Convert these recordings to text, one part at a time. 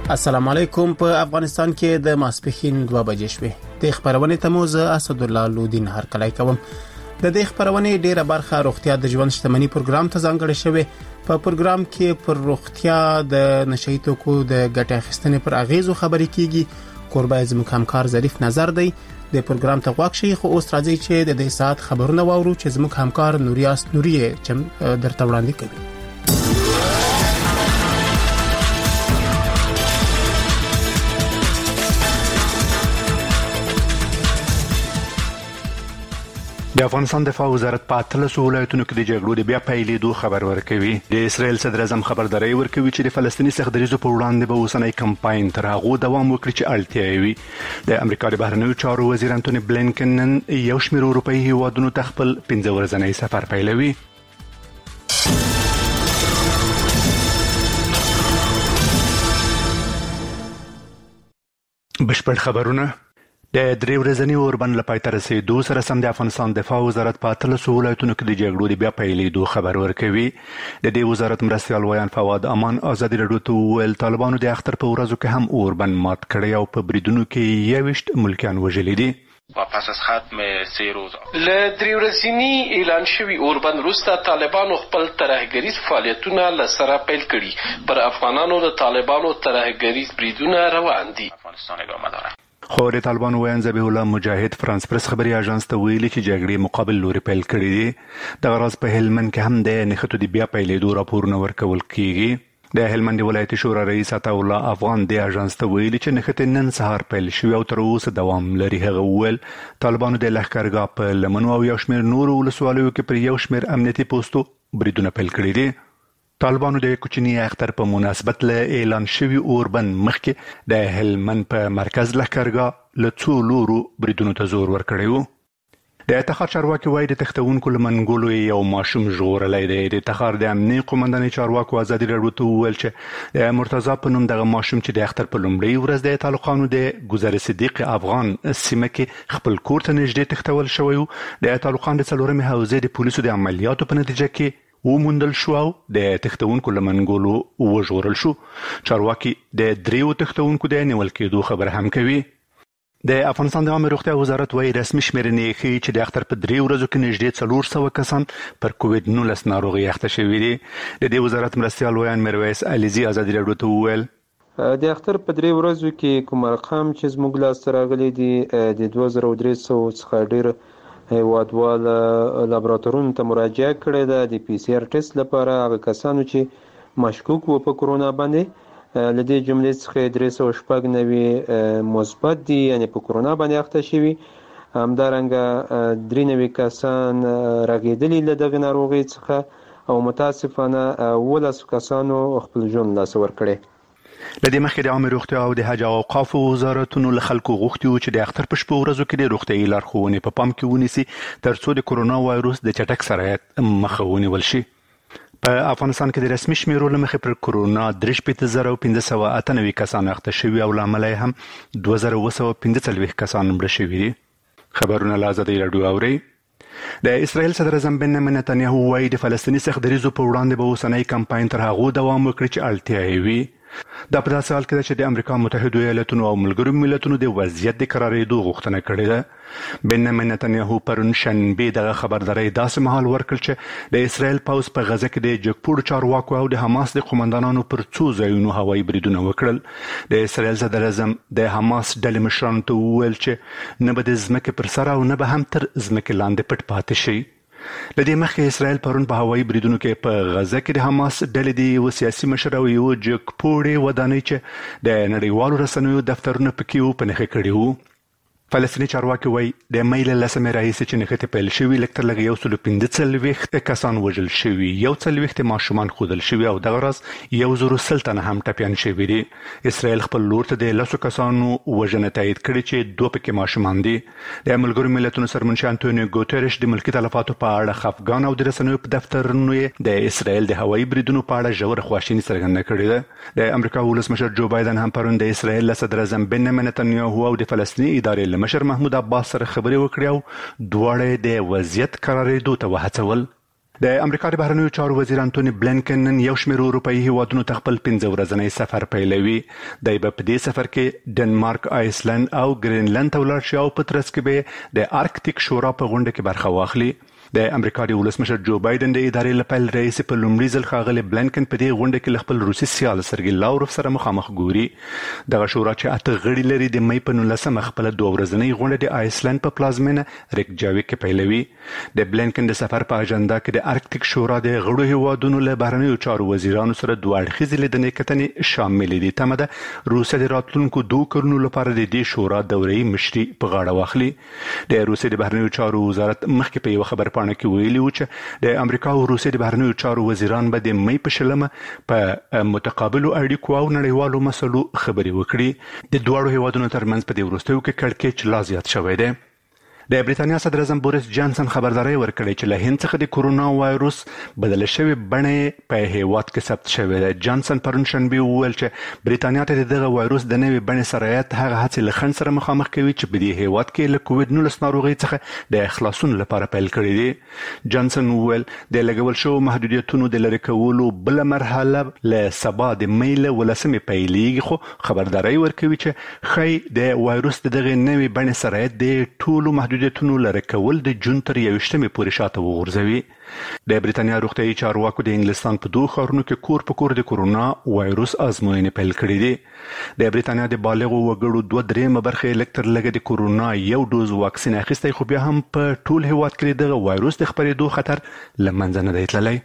السلام علیکم. په افغانستان کې د ماسپښین 2 بجې شوې. د خبرونې تموز اسد الله لودین هرکلی کوم. د دې خبرونې ډیره برخه روغتیا د ژوند شتمنۍ پروګرام ته ځانګړې شوې. په پروګرام کې پر روغتیا د نشئی توکو د ګټې اخیستنې پر اغیزو خبرې کیږي. قربای زموږ همکار ظریف نظر دی. د پروګرام ته غوږ شئ. خو اوس راځي چې د دې ساعت خبرونه واورو چې زموږ همکار نوریاس نوریه چې درته وړاندې کوي. د افغانستان دفاع وزارت په 13 ولایتونو کې د جګړو د بیا پیلېدو خبر ورکوي. د اسرائیل صدر اعظم خبرداري ورکوي چې د فلسطیني سختدریزو په وړاندې به اوسنۍ کمپاین تر هغه دوام وکړي چې اړتیا وي. د امریکا د بهرنیو چارو وزیر انټونی بلینکن نن یو شمېر اروپایي هیوادونو ته خپل 15 ورځنی سفر پیلوي. بشپړ خبرونه. د 3 ورځنی اوربند لپاره تر رسیدو سره سم د افغانستان دفاع وزارت په 13 ولایتونو کې د جګړو د بیا پیلېدو خبر ورکوي. د دې وزارت مرستیال ویان فواد امان ازادي راډیو ته ویل طالبانو د اختر په ورځو کې هم اوربند مات کړی او په بریدونو کې 21 ملکیان وژلي دي. و پس از ختم 3 روز له 3 ورځنی اعلان شوی اوربند وروسته طالبانو خپل ترهګریز فعالیتونه لسره پیل کړي. پر افغانانو د طالبانو ترهګریز بریدونه روان دي. افغانستان ادامه داره. خو د طالبانو ویان ذبیح الله مجاهد فرانس پرس خبري اژانس ته ویلي چې جګړې مقابل لوري پیل کړي دي. د غراض په هلمند کې هم د نښتو د بیا پیلېدو راپورونه ورکول کیږي. د هلمند ولایتي شورا رئیس عطا الله افغان د اژانس ته ویلي چې نښتې نن سهار پیل شوې او تر اوسه دوام لري. هغه وویل طالبانو د لښکرګاه په لمنو او یو شمېر نورو ولسوالیو کې پر یو شمېر امنیتي پوسټو بریدونه پیل کړي دي. طالبانو د کوچنی اختر په مناسبت له اعلان شوی اوربند مخکې د هلمند په مرکز لښکرګاه له څو لورو بریدونو ته زور ورکړی و. د تخار چارواکي وایي د تښتونکو له منګولو یو ماشوم ژغورلی دی. د تخار د امنیي قومندانۍ چارواکو ازادي راډیو ته وویل چې د مرتضی په نوم دغه ماشوم چې د اختر په لومړۍ ورځ د طالقانو د ګذر صدیق افغان سیمه کې خپل کور ته نږدې تښتول شوی و. د طالقان د 4مې حوزې د پولیسو د عملیاتو په نتیجه کې وموندل شو او د تښتونکو له منګولو وژغورل شو. چارواکي د 3 تښتونکو د نیول کېدو خبر هم کوي. د افغانستان د عامه روغتیا وزارت وايي رسمي شمېرنې ښیي چې د اختر په 3 ورځو کې نږدې 400 کسان پر کووډ-19 ناروغي اخته شوي دي. د دې وزارت مرستیال ویان میرویس علیزي ازادي راډیو ته وویل د اختر په 3 ورځو کې کوم ارقام چې زموږ لاس راغلي دي د 2300 څخه ډیر هیوادوال لابراتورونو ته مراجعه کړې ده د پی سی آر ټیسټ لپاره. هغه کسانو چې مشکوک وو په کرونا باندې لدې جملې څخه 396 مثبت دي یعنی په کرونا باندې اخته شوي. همدارنګه 93 کسان رغېدلي له دغه ناروغۍ څخه او متاسفانه 12 کسانو خپل ژوند لاس ورکړی. لدې مخکې د عامه روغتیا او د حج او اوقاف وزارتونو له خلکو غوښتي وو چې د اختر په شپو ورځو کې د روغتیايي لارښوونې په پام کې ونیسي ترڅو د کرونا وایروس د چټک سرایت مخه ونیول شي. په افغانستان کې د رسمي شمیرو له مخې پر کرونا 3598 کسان اخته شوي او له امله هم 2245 کسان مړه شوي دي. خبرونه له ازادي راډیو اورئ. د اسرائیل صدر اعظم بنیامین نتنیاهو وایي د فلسطیني سختدریزو په وړاندې به اوسنۍ کمپاین تر هغو دوام وکړي چې اړتیا یې وي. دا په داسې حال کې ده چې د امریکا متحدو ایالتونو او ملګرو ملتونو د وضعیت د قرارېدو غوښتنه کړې ده. بنیامین نتنیاهو پرون شنبه دغه خبرداری داسې مهال ورکړ چې د اسرائیل پوځ په غزه کې د جګپوړو چارواکو او د حماس د قومندانانو پر څو ځایونو هوایي بریدونه وکړل. د اسرائیل صدر اعظم د حماس ډلې مشرانو ته وویل چې نه به د ځمکې پر سر او نه به هم تر ځمکې لاندې پټ پاتې شي. لدې مخکې اسرائیل پرون په هوایي بریدونو کې په غزه کې د حماس ډلې د یو سیاسي مشر او یو جګپوړي ودانۍ چې د نړیوالو رسنیو دفترونه پکې وو په نښه کړي وو. فلسطیني چارواکي وایي د مې له 10 راهیسې چې نښتې پیل شوي لږ تر لږه 145 کسان وژل شوي، 140 ماشومان ښودل شوي او دغه ورځ 100 تنه هم ټپیان شوي دي. اسرائیل خپل لور ته د 10 کسانو وژنه تایید کړې چې 2 پکې ماشومان دي. د ملګرو ملتونو سرمنشي انټونیو ګوتریش د ملکي تلفاتو په اړه خفګان او د رسنیو په دفترونو د اسرائیل د هوایي بریدونو په اړه ژوره خواشیني څرګنده کړې ده. د امریکا ولسمشر جو بایدن هم پرون د اسرائیل له صدر اعظم بنیامین نتنیاهو او د فلسطیني ادارې مشر محمود عباس سره خبرې وکړې او دواړه د وضعیت قرارېدو ته وهڅول. د امریکا د بهرنیو چارو وزیر انټونی بلینکن نن یو شمېر اروپאי هیوادونو ته خپل 15 ورځنی سفر پیلوي. د په دې سفر کې ډنمارک، آیسلند او ګرینلند ته ولاړ شي او په ترڅ کې به د آرکټیک شورا په غونډه کې برخه واخلي. د امریکا د ولسمشر جو بایدن د ادارې لپاره رئیس په لومړي ځل ښاغلي بلینکن په دې غونډه کې خپل روسي سیال سرګي لاوروف سره مخامخ ګوري. دغه شورا چې اته غړي لري د مې په 19 خپل 2 ورځنی غونډه د آیسلند په پلازمینه ریکجاویک کې پیلوي. د بلینکن د سفر په اجنډا کې د آرکټیک شورا د غړو هیوادونو له بهرنیو چارو وزیرانو سره دوه اړخیزې لیدنې کتنې شامل دي. تمه ده روسیه د راتلونکو 2 کلونو لپاره د دې شورا دورې مشري په غاړه واخلي. د روسیې د بهرنیو چارو وزارت مخکې په یو خبر پاڼه کې ویلي و چې د امریکا او روسیې د بهرنیو چارو وزیران به د مې په شلمه په متقابلو اړیکو او نړیوالو مسلو خبرې وکړي. د دوه هیوادونو ترمنځ په دې وروستیو کې کړکېچ لا زیات شوی دی. د بریتانیا صدر اعظم بوریس جانسن خبرداري ورکړې چې له هند څخه د کورونا وایروس بدل شوی بڼه په هیواد کې ثبت شوی دی. جانسن پرون شنبه وویل چې بریتانیا ته دغه وایروس د نوې بڼې سرایت هغه هڅې له خنډ سره مخامخ کوي چې په دې هیواد کې له کووډ-19 ناروغي څخه د خلاصون لپاره پیل کړی دی. جانسن وویل د لګول شو محدودیتونو د لری کولو بل مرحله له سبا د مې له 18 پیلېږي، خو خبرداري ورکوي چې خې د وایروس دغه نوې بڼې سرایت د ټولو محدودیتونو لری کول د جون تر 21 پورې شاته وغورځوي. د بریتانیا روغتیايي چارواکو د انګلستان په 2 ښارونو کې کور په کور د کورونا وایروس ازموینې پیل کړې دي. د بریتانیا د بالغو وګړو 2/3 برخه الکتر لګه د کورونا یو ډوز واکسین اخیستی، خو بیا هم په ټول هیواد کې د وایروس د خپرېدو خطر لمنځه نه دی تللی.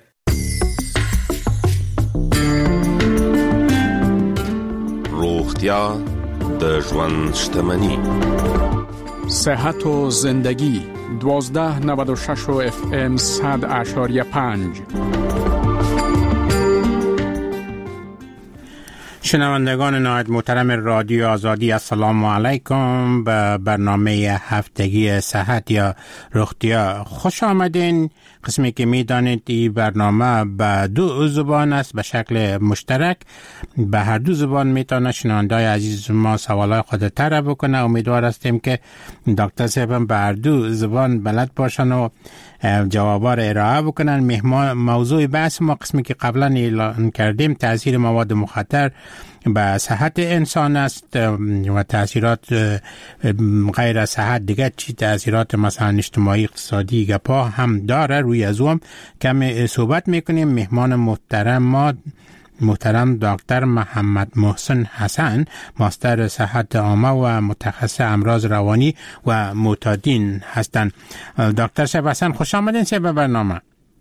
روغتیا د ژوند شتمني. صحت و زندگی 1296 FM 100.5. شنوندگان نهایت محترم رادیو آزادی، السلام علیکم. به برنامه هفتگی صحت یا روغتیا خوش آمدین. قسمی که میدانید این برنامه به 2 زبان است، به شکل مشترک به هر 2 زبان میتونه شنوندای عزیز ما سوالای خود طرح بکنه. امیدوار هستیم که دکتر صاحب به هر 2 زبان بلد باشن و جوابا را ارائه بکنن. موضوع بحث ما قسمی که قبلا اعلان کردیم تاثیر مواد مخدر به صحت انسان است و تاثیرات غیر از صحت دیگه چی تاثیرات مثلا اجتماعی، اقتصادی گپا هم داره. روی از اون کم صحبت میکنیم. مهمان محترم دکتر محمد محسن حسن، ماستر صحت عامه و متخصص امراض روانی و معتادین هستند. دکتر صاحب حسن خوش آمدین به برنامه.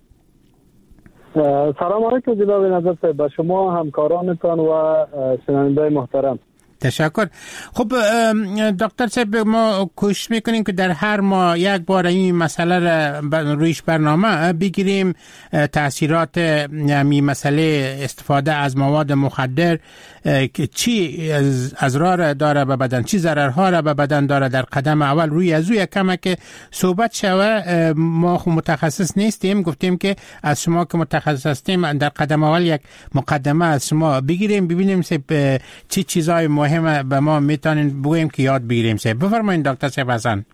سلام علیکم جناب نظر صاحب، با شما همکارانتان و شنونده‌های محترم. تشکر. خب دکتر صاحب، ما کوشش میکنیم که در هر ماه یک بار این مسئله را رویش برنامه بگیریم. تاثیرات این مسئله استفاده از مواد مخدر چی اضرار داره به بدن، چی ضررها را به بدن داره. در قدم اول روی از او کمه که صحبت شوه. ما خود متخصص نیستیم، گفتیم که از شما که متخصص هستیم در قدم اول یک مقدمه از شما بگیریم، ببینیم چی چیزای مهم به ما میتونین بگویم که یاد بگیریم. بفرمایید دکتر صاحب حسن.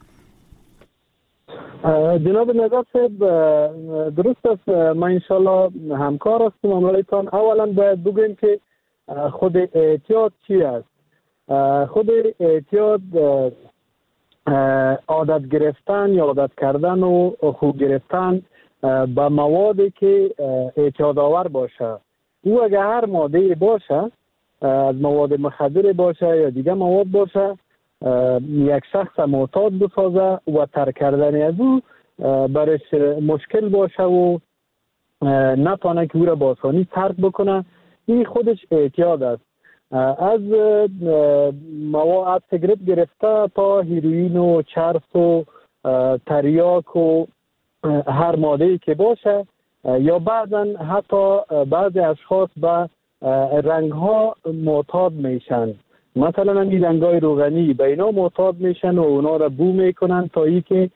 جناب نظر صاحب درست است. ما انشالله همکار هستیم عملیتان. اولا باید بگویم که خود اعتیاد چی است. خود اعتیاد عادت گرفتن یا عادت کردن و خوب گرفتن به موادی که اعتیاد آور باشه. او اگر هر ماده باشه، از مواد مخدر باشه یا دیگه مواد باشه، یک شخص معتاد بسازه و ترک کردن از او برش مشکل باشه و نتونه که او را با آسانی ترک بکنه، این خودش اعتیاد است. از مواد سیگرت گرفته تا هیروئین و چرس و تریاک و هر ماده‌ای که باشه، یا بعضا حتی بعضی اشخاص به رنگ ها معتاد میشن. مثلا این رنگ های روغنی به اینا معتاد میشن و اونا را بو میکنن تا ای که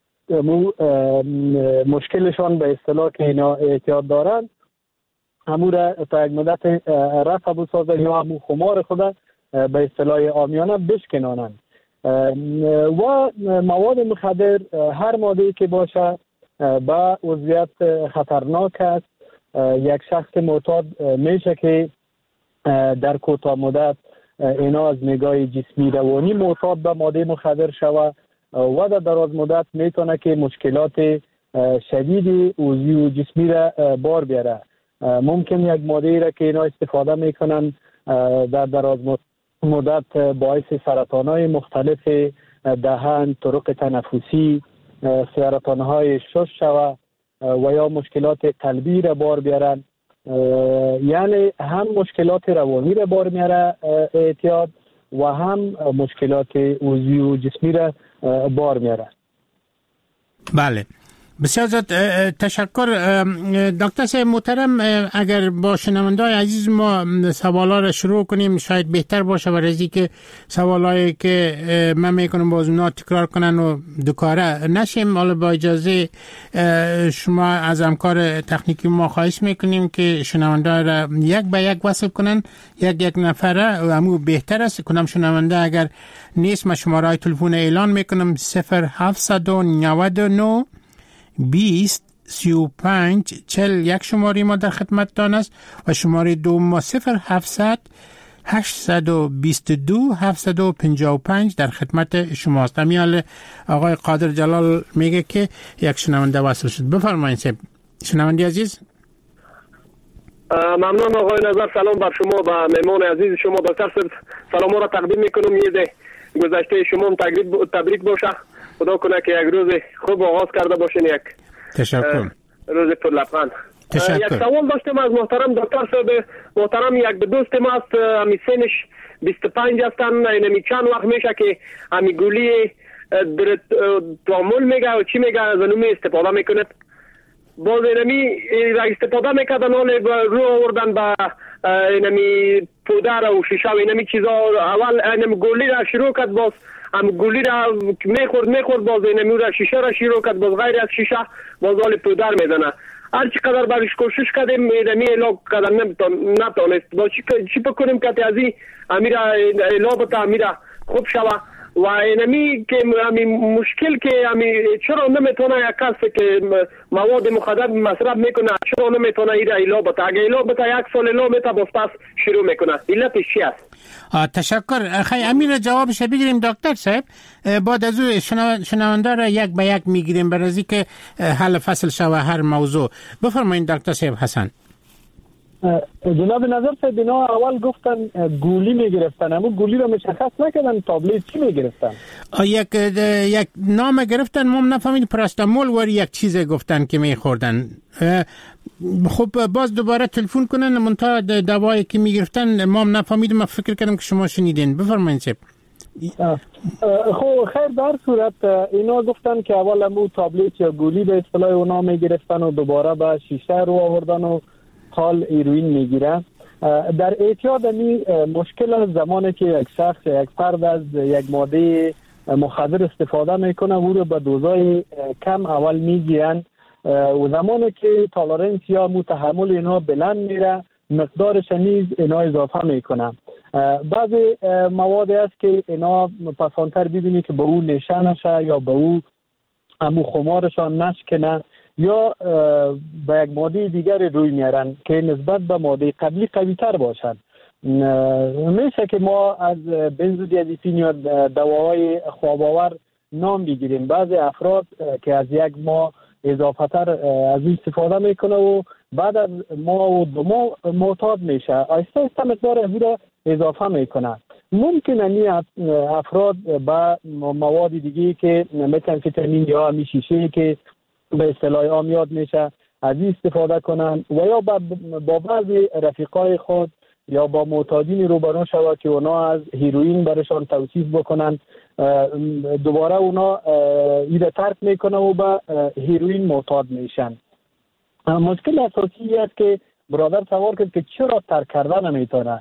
مشکلشان به اصطلاح که اینا اعتیاد دارن همون را تا یک مدت رفع بسازن یا همون خمار خود به اصطلاح عامیانه بشکنانن. و مواد مخدر هر ماده‌ای که باشه به عضویت خطرناک است. یک شخص معتاد میشه که در کوتاه مدت اینا از نگاه جسمی روانی معتاد به ماده مخدر شوه و در دراز مدت میتونه که مشکلات شدید عضوی و جسمی را بار بیاره. ممکن یک ماده را که اینا استفاده میکنن در دراز مدت باعث سرطانهای مختلف دهن، طرق تنفسی، سرطانهای شش شوه و یا مشکلات قلبی را بار بیارن. یعنی هم مشکلات روانی را بار میاره اعتیاد و هم مشکلات عضوی و جسمی را بار میاره. بله، بسیار زیاد تشکر دکتر صاحب محترم. اگر با شنونده‌های عزیز ما سوالا را شروع کنیم شاید بهتر باشه، برای از اینکه سوالایی که من میکنم باز اونا تکرار کنن و دوکاره نشیم. حالا با اجازه شما از همکار تکنیکی ما خواهش میکنیم که شنونده را یک به یک وصل کنن، یک نفره، همون بهتر است. کنم شنونده اگر نیست، من شماره های تلفن اعلان میکنم 0799 20 35 41 شماره ما در خدمتتان است و شماره دوم ما 0700 822 755 در خدمت شماست. امیال آقای قادر جلال میگه که یک شنونده وصل شد. بفرمایید صاحب. شنونده عزیز. ممنون آقای نظر. سلام بر شما و مهمان عزیز شما. دکتر صاحب سلام را تقدیم میکنم. یه گذشته شما تبریک باشه. خدا کنه که یک روز خوب آغاز کرده باشین. یک تشکر. روز پر لبخند. یک سوال داشتم از محترم دکتر صاحب محترم. یک دوست ما است، امی سنش 25 هستن. اینمی چند وقت میشه که امی گولی تعامل میگه و چی میگه از اونمی استفاده میکنه. باز اینمی استفاده میکردن رو آوردن با اینمی پودر و شیشه و اینمی چیزا. اول اینمی گولی را شروع کرد، باز هم گولی را میخورد باز اینمی را شیشه را شروع کرد، باز غیر از شیشه باز حال پودر میزنه. هر چقدر برش کوشش کردیم اینمی علاج کردن نتونست. باز چی بکنیم که از این امیرا علاج بتا امیرا خوب شوه و اینمی که مشکل که چرا نمیتونه یک کس که مواد مخدر مصرف میکنه چرا نمیتونه ایرا علاج بتا؟ اگه علاج بتا یک سال علاج میتا باز پس شروع میکنه. علتش چی است؟ تشکر. خیلی امیر جوابش بگیریم دکتر صاحب. بعد از او شنونده را یک به یک میگیریم برای از اینکه حل فصل شوه هر موضوع. بفرمایید دکتر صاحب حسن. جناب نظر صاحب اینا اول گفتن گولی میگرفتن، اما گولی رو مشخص نکردن تابلت چی میگرفتن. یک نام گرفتن، ما نفهمید پراستامول و یک چیز گفتن که میخوردن. خب باز دوباره تلفن کنن منتها دوایی که میگرفتن ما نفهمیدیم. من فکر کردم که شما شنیدین. بفرمایید صاحب. خب خیر، در صورت اینا گفتن که اول امو تابلت یا گولی به اصطلاح اونا میگرفتن و دوباره به شیشه رو آوردن و حال هیروئین میگیره. در اعتیاد مشکل زمانی که یک شخص یک فرد از یک ماده مخدر استفاده میکنه او رو به دوزای کم اول میگیرن و زمانی که تالرنس یا تحمل اینا بلند میره مقدارش نیز اینا اضافه میکنه. بعضی مواد است که اینا پسانتر ببینی که به او نشه نشه یا به او امو خمارشان نشکنه یا به یک ماده دیگر روی میارن که نسبت به ماده قبلی قوی تر باشد. میشه که ما از بنزودیازپین یا دواهای خواب‌آور نام بگیریم. بعضی افراد که از یک ماه اضافه تر از این استفاده میکنه و بعد از ماه و 2 ماه معتاد میشه، آهسته آهسته مقدار از را اضافه میکنه. ممکن این افراد با مواد دیگه که متامفتامین یا شیشه که به اصطلاح عام یاد میشه از این استفاده کنن و یا با بعضی رفیقای خود یا با معتادین روبرو شود که اونا از هیروئین برشان توصیف بکنن، دوباره اونا ایره ترک میکنه و به هیروئین معتاد میشن. مشکل اساسی است که برادر سوال کرد که چرا ترک کردن نمیتونه.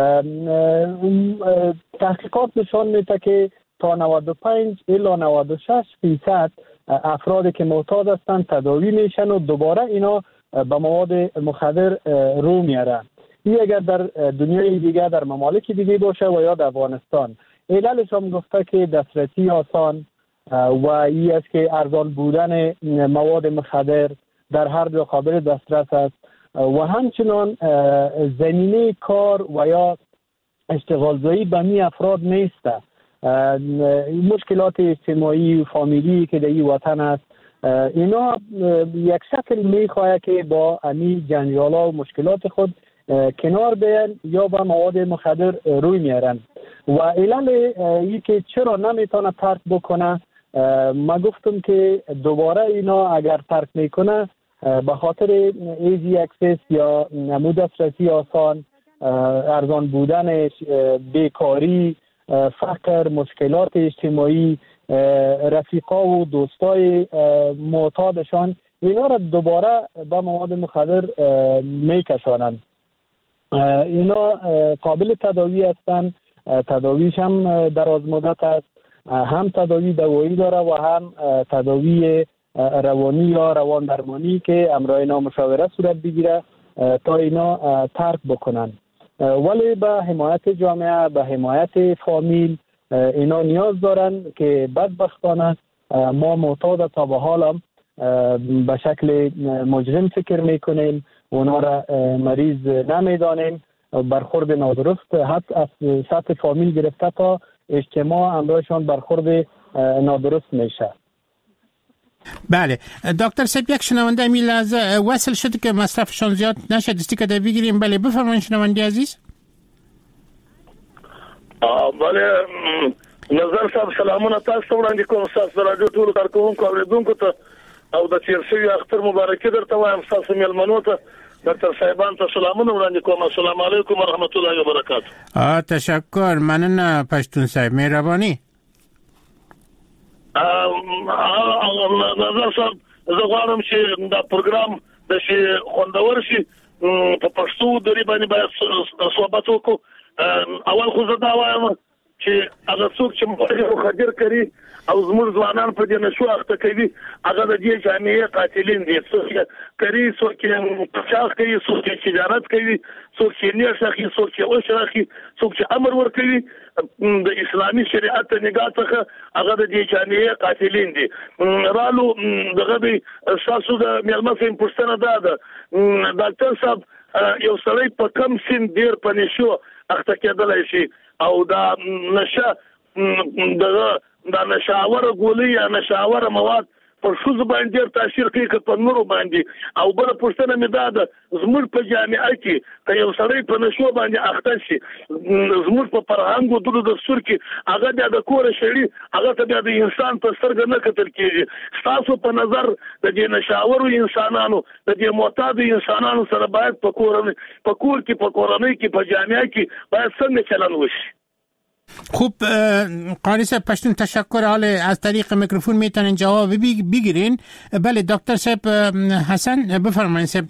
تحقیقات نشان میده که تا 95 الی 96% افرادی که معتاد هستند تداوی میشن و دوباره اینا به مواد مخدر رو میارن. این اگر در دنیای دیگه در ممالک دیگه باشه و یا در افغانستان. علتش هم گفته که دسترسی آسان، و این است که ارزان بودن مواد مخدر در هر جا قابل دسترس است و همچنان زمینه کار و یا اشتغالزایی به می افراد نیست. مشکلات اجتماعی و فامیلی که در این وطن است اینا یک شکل می خواهد که با امی جنجالا و مشکلات خود کنار بیان یا با مواد مخدر روی میارن و علل ای که چرا نمیتونه ترک بکنه ما گفتم که دوباره اینا اگر ترک میکنه به خاطر ایزی اکسس یا نمود دسترسی آسان، ارزان بودنش، بیکاری، فقر، مشکلات اجتماعی، رفیقا و دوستای معتادشان اینا را دوباره به مواد مخدر میکشانند. اینا قابل تداوی هستند، تداویش هم دراز مدت است، هم تداوی دوایی داره و هم تداوی روانی یا روان درمانی که همراه اینا مشاوره صورت بگیره تا اینا ترک بکنن. ولی به حمایت جامعه، به حمایت فامیل اینا نیاز دارن که بدبختانه ما معتاد تا به حالم به شکل مجرم فکر میکنیم، اونا را مریض نمیدانیم، برخورد نادرست حتی از سطح فامیل گرفته تا اجتماع همراهشان برخورد نادرست میشه. بله دکتر صاحب، یک شنونده می لحظه وصل شد که مصرفشان زیاد نشد استیکر ده بگیریم. بله بفرمایید شنونده عزیز. بله نظر صاحب سلامونه تاسو وړاندې کوم. تاسو راډیو ټول کارکونکو اوریدونکو ته او د تیر شوی اختر مبارکي درته وایم. تاسو مېلمنو ته ډاکټر صاحبان ته سلامونه وړاندې کوم. السلام علیکم ورحمت الله وبرکاته. تشکر، مننه پښتون صاحب، مهرباني. نظر صاحب زه غواړم چې دا پروګرام د شي خوندور شي په پښتو درې باندې باید صحبت وکړو. اول خو زه دا وایم چې هغه څوک چې مخدر کوي او زموږ ځوانان په دې نشو اخته کوي هغه د دې جامعې قاتلین دي. څوک کوي، څوک پچاخ کوي، څوک تجارت کوي، څوک چې نیش اخی، څوک چې اوش اخی، څوک چې امر ور کوي د اسلامي شریعت نگاه څخه هغه د دې جامعې قاتلین دي. رالو دغه به اساسو د ملمسین پښتنه ده ډاکټر صاحب یو سړی په کم سن ډیر پنيشو اخته کېدلای شي او دا نشه دا نشاوره ګولۍ یا نشاوره مواد پر ښځو باندې ډېر تاثیر کوي که په نورو باندې. او بله پوښتنه مې دا ده زموږ په جامعه کې که یو سړی په نشو باندې اخته شي زموږ په فرهنګ او دود دستور کې هغه بیا د کوره شړي هغه ته بیا د انسان په سترګه نه کتل کېږي. ستاسو په نظر د دې نشاورو انسانانو د دې معتادو انسانانو سره باید په کور کې په کورنۍ کې په جامعه کې باید څنګه چلند وشي؟ خوب قاری صاحب پشتون تشکر. حال از طریق میکروفون میتونین جواب بگیرین. بله دکتر صاحب حسن بفرمایید. صاحب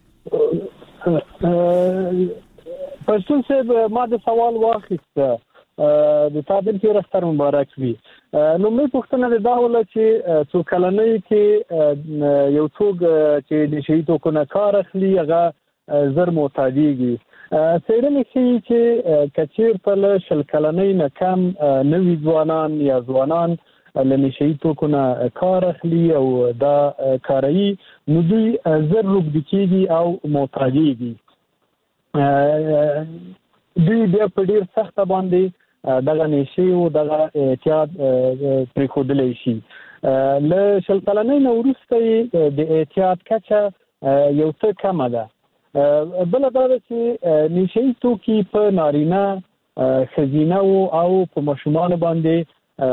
پشتون صاحب ما د سوال واخیسته د تابل کې رفتار مبارک وي. نومي پوښتنه دا ولا چې څو کلنۍ کې یو څوک چې د شهید وکونه کار اخلي هغه زر معتادیږي. څېړنې ښیي چې کچیر په شل کلنۍ نه کم نوي ځوانان یا ځوانان له نشهیي توکو نه کار اخلي او دا کاروي نو دوی زر روږدي کېږي او معتادیږي. دوی بیا په ډېر سخته باندې دغه نشې او دغه اعتیاد پرېښودلی شي. له شل کلنۍ نه وروسته د اعتیاد کچه یو څه کمه ده. بل دا چې نشهیي توکي په نارینه ښځینه او په ماشومان باندې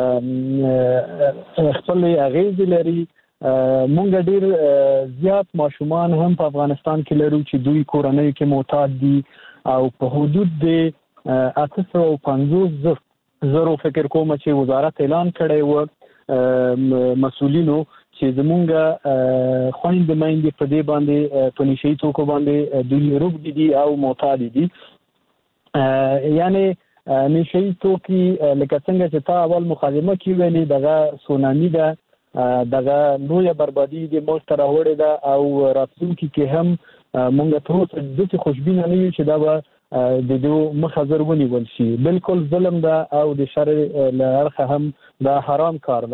خپل اغیز لري. مونږ ډیر زیات ماشومان هم په افغانستان کې لرو چې دوی کورنۍ کې معتاد دي او په حدود د 850,000 فکر کوم چې وزارت اعلان کړی و مسؤلینو چې زمونږ خويند مایندې په دې باندې په نشهیي توکو باندې دوی روږدي دي او معتاد دي. یعنی نشهیي توکي لکه څنګه چې تا اول مقدمه کې ویلي دغه سونامي ده، دغه لویه بربادي د ملک ته راوړې ده او راتلونکي کې هم مونږ تر اوسه داسې خوشبینه نه یو چې دا به د دې مخه زر ونیول شي. بالکل ظلم ده او د شر له اړخه هم دا حرام کار ده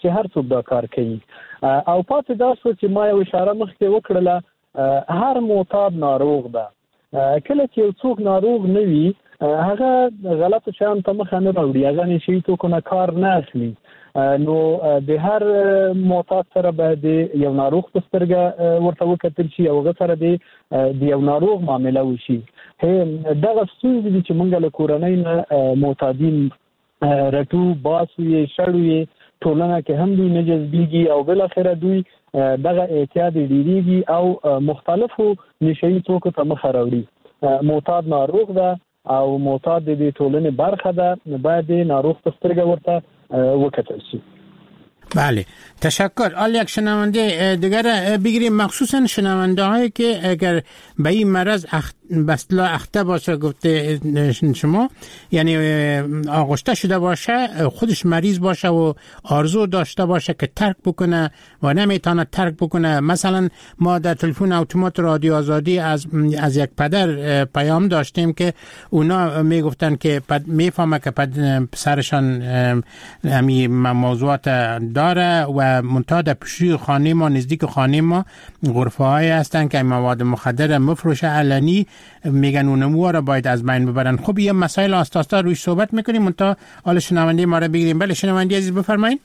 چې هر څوک دا کار کوي. او پاتې دا شو چې ما یو اشاره مخکې وکړله، هر معتاد ناروغ ده. کله چې یو څوک ناروغ نه وي هغه غلط شیان ته مخه نه راوړي، هغه نشي توکونه کار نه اخلي. نو د هر معتاد سره باید یو ناروغ په سترګه ورته وکتل شي او هغه سره د یو ناروغ معامله وشي. دغه ستونزې دي چې موږ له کورنۍ نه معتادین رټو، باسو یې، شړو یې، ټولنه کې هم دوی نه جذبېږي او بالاخره دوی دغه اعتیاد ډېرېږي او مختلفو نشهیي توکو ته مخه راوړي. معتاد ناروغ ده او معتاد د ټولنې برخه ده، باید ناروغ په سترګه ورته وکتل شي. بله، تشکر. حالا یک شنونده دیگر بگیریم، مخصوصا شنونده هایی که اگر به این مرض بسلا اخته باشه، گفته شما، یعنی آغشته شده باشه، خودش مریض باشه و آرزو داشته باشه که ترک بکنه و نمیتونه ترک بکنه. مثلا ما در تلفن اتومات رادیو آزادی از یک پدر پیام داشتیم که اونا میگفتن که میفهمه که پسرشان همین موضوعات داره و منتها در پیشوی خانه ما، نزدیک خانه ما غرفه های هستن که مواد مخدر مفروش علنی، میگن اونمو را باید از بین ببرن. خب یه مسائل آستاستا روش صحبت میکنیم، منتها حالا شنونده ما را بگیریم. بله شنونده عزیز بفرمایید.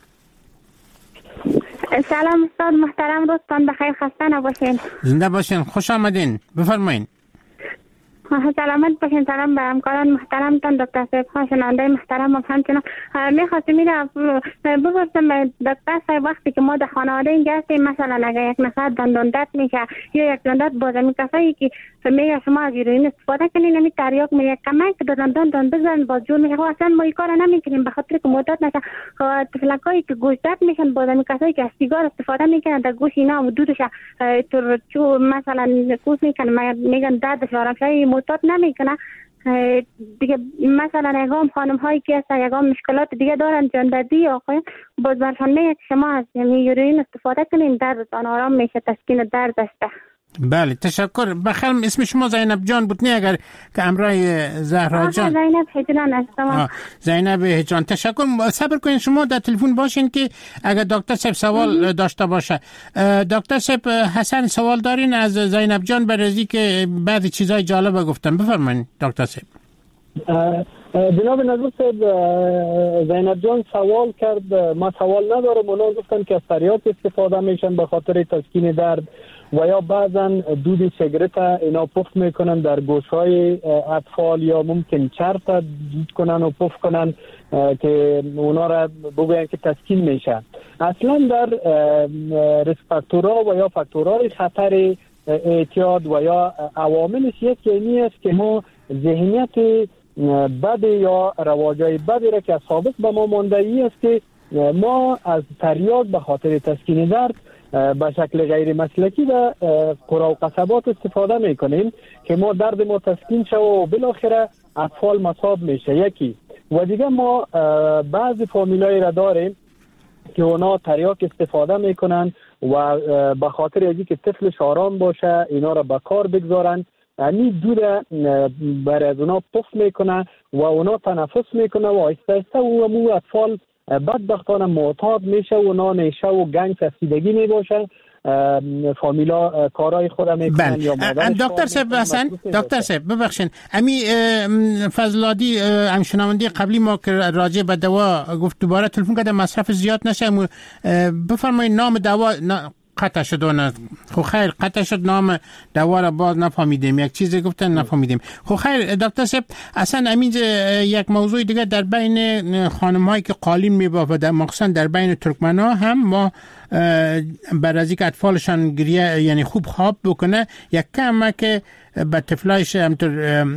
سلام استاد محترم، روزتان بخیر، خسته نباشین. زنده باشین، خوش آمدین، بفرمایید. سلامت باشین. سلام به همکاران محترمتان، دکتر صاحب ها، شنونده محترم هم همچنان. میخواستم بپرسم دکتر صاحب، وقتی که ما در خانواده اینجا هستیم، مثلا اگر یک نفر دندان درد میشه یا یک دندان بازمی کسایی که میگه شما از هیروئین استفاده کنین، نمی تریاک میگه کمک که دندان بزن باز جور میشه، اصلا ما این کار نمیکنیم به خاطر که معتاد نشه. طفلکایی که گوش درد میشن، بازمی کسایی که از سیگار استفاده میکنن، در گوش اینا دودش ترچو مثلا کوس میکنن، میگن دردش آرام شه، معتاد نمیکنه دیگه. مثلا یگام خانم هایی که هستن یگام مشکلات دیگه دارن، جاندردی آقای باز برشان میگه که شما از هیروئین استفاده کنین، دردتان آرام میشه، تسکین درد است. بله تشکر. بخیر، اسم شما زینب جان بود نه؟ اگر که امرای زهرا جان. زینب هجران هستم. زینب هجران، تشکر. صبر کنین، شما در تلفن باشین که اگر دکتر صاحب سوال داشته باشه. دکتر صاحب حسن سوال دارین از زینب جان برای که بعضی چیزای جالب گفتم، بفرمایید دکتر صاحب. جناب نظر صاحب، زینب جان سوال کرد، ما سوال ندارم. اونا گفتن که از تریاک استفاده میشن به خاطر تسکین درد و یا بعضا دود سیگرت اینا پف میکنن در گوشهای اطفال، یا ممکن چرت دود کنن و پف کنن که اونا را بگوین که تسکین میشه. اصلا در ریسک فاکتورها و یا فاکتورهای خطر اعتیاد و یا عواملش یکی اینی است که ما ذهنیت بد یا رواجای بدی را که ثابت به ما مانده ای است که ما از تریاک به خاطر تسکین درد به شکل غیر مسلکی و قرا و قصبات استفاده میکنیم که ما درد ما تسکین شد و بالاخره اطفال مصاب میشه. یکی و دیگه ما بعضی فامیلای را داریم که اونا تریاک استفاده میکنن و به خاطر اینکه طفلش آرام باشه اینا را به کار بگذارن، یعنی دود برای از اونا پف میکنه و اونا تنفس میکنه و آهسته آهسته و اطفال بدبختانه معتاد میشه و اونا نیشه و گنگ سفیدگی میباشه. فامیلا کارهای خود میکنن یا مادرش. دکتر صاحب حسن، دکتر صاحب ببخشید، امی فضلادی همشنونده قبلی ما که راجع به دوا گفت دوباره تلفن کرده مصرف زیاد نشه، بفرمایید نام دوا قطع شد و نه. خب خیر، قطع شد، نام دوا را باز نفهمیدیم، یک چیزی گفتن نفهمیدیم. خب خیر دکتر صاحب، اصلا همین یک موضوع دیگه در بین خانم هایی که قالین میبافد، مخصوصا در بین ترکمن ها هم ما برای که اطفالشان گریه یعنی خوب خواب بکنه، یک کمه که به طفلایش همطور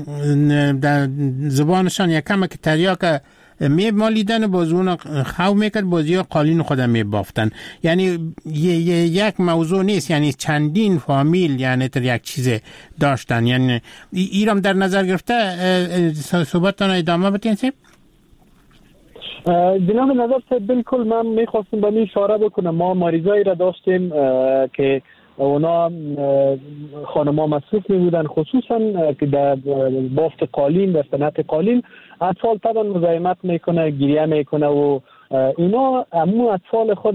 در زبانشان یک کمه که تریاک میمالیدن، باز اون خواب میکرد، بازی ها قالین خودم میبافتن. یعنی یک موضوع نیست، یعنی چندین فامیل یعنی تر یک چیز داشتن. یعنی ایرام در نظر گرفته صحبتتان ادامه بدین صاحب. جناب نظر صاحب بالکل من میخواستم به این اشاره بکنم. ما مریضایی را داشتیم که اونا خانما مصروف می بودن، خصوصا که در بافت قالین، در صنعت قالین اطفال طبعا مزاحمت میکنه، گریه میکنه و اینا همون اطفال خود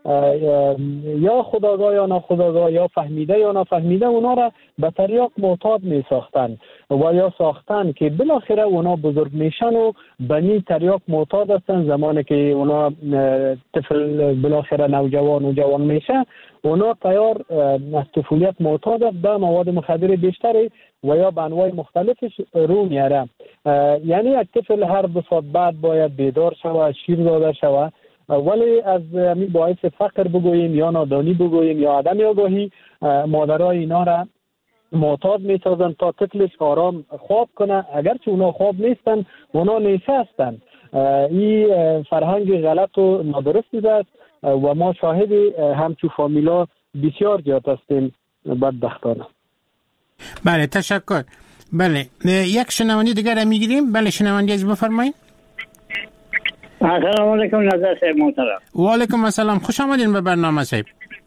یا خودآگاه یا ناخودآگاه یا فهمیده یا نفهمیده اونا را به تریاک معتاد می ساختن و یا ساختن که بالاخره اونا بزرگ میشن و بنی تریاک معتاد هستن. زمانی که اونا طفل بالاخره نوجوان و جوان میشه اونا تیار از طفولیت معتاد به مواد مخدر بیشتری و یا به انواع مختلفش رو میاره. یعنی یک طفل هر 2 ساعت بعد باید بیدار شود، شیر داده شود، ولی از می باعث فقر بگوییم یا نادانی بگوییم یا عدم آگاهی مادرای اینا را معتاد می سازن تا طفلش آرام خواب کنه. اگرچه اونا خواب نیستن، اونا نیشه هستن. این فرهنگ غلط و نادرستی است و ما شاهد همچو فامیلا بسیار زیاد هستیم بدبختانه. بله تشکر. بله یک شنونده دیگر را میگیریم. بله شنونده از بفرمایید. السلام علیکم نظر صاحب محترم. و علیکم السلام، خوش آمدین به برنامه صاحب.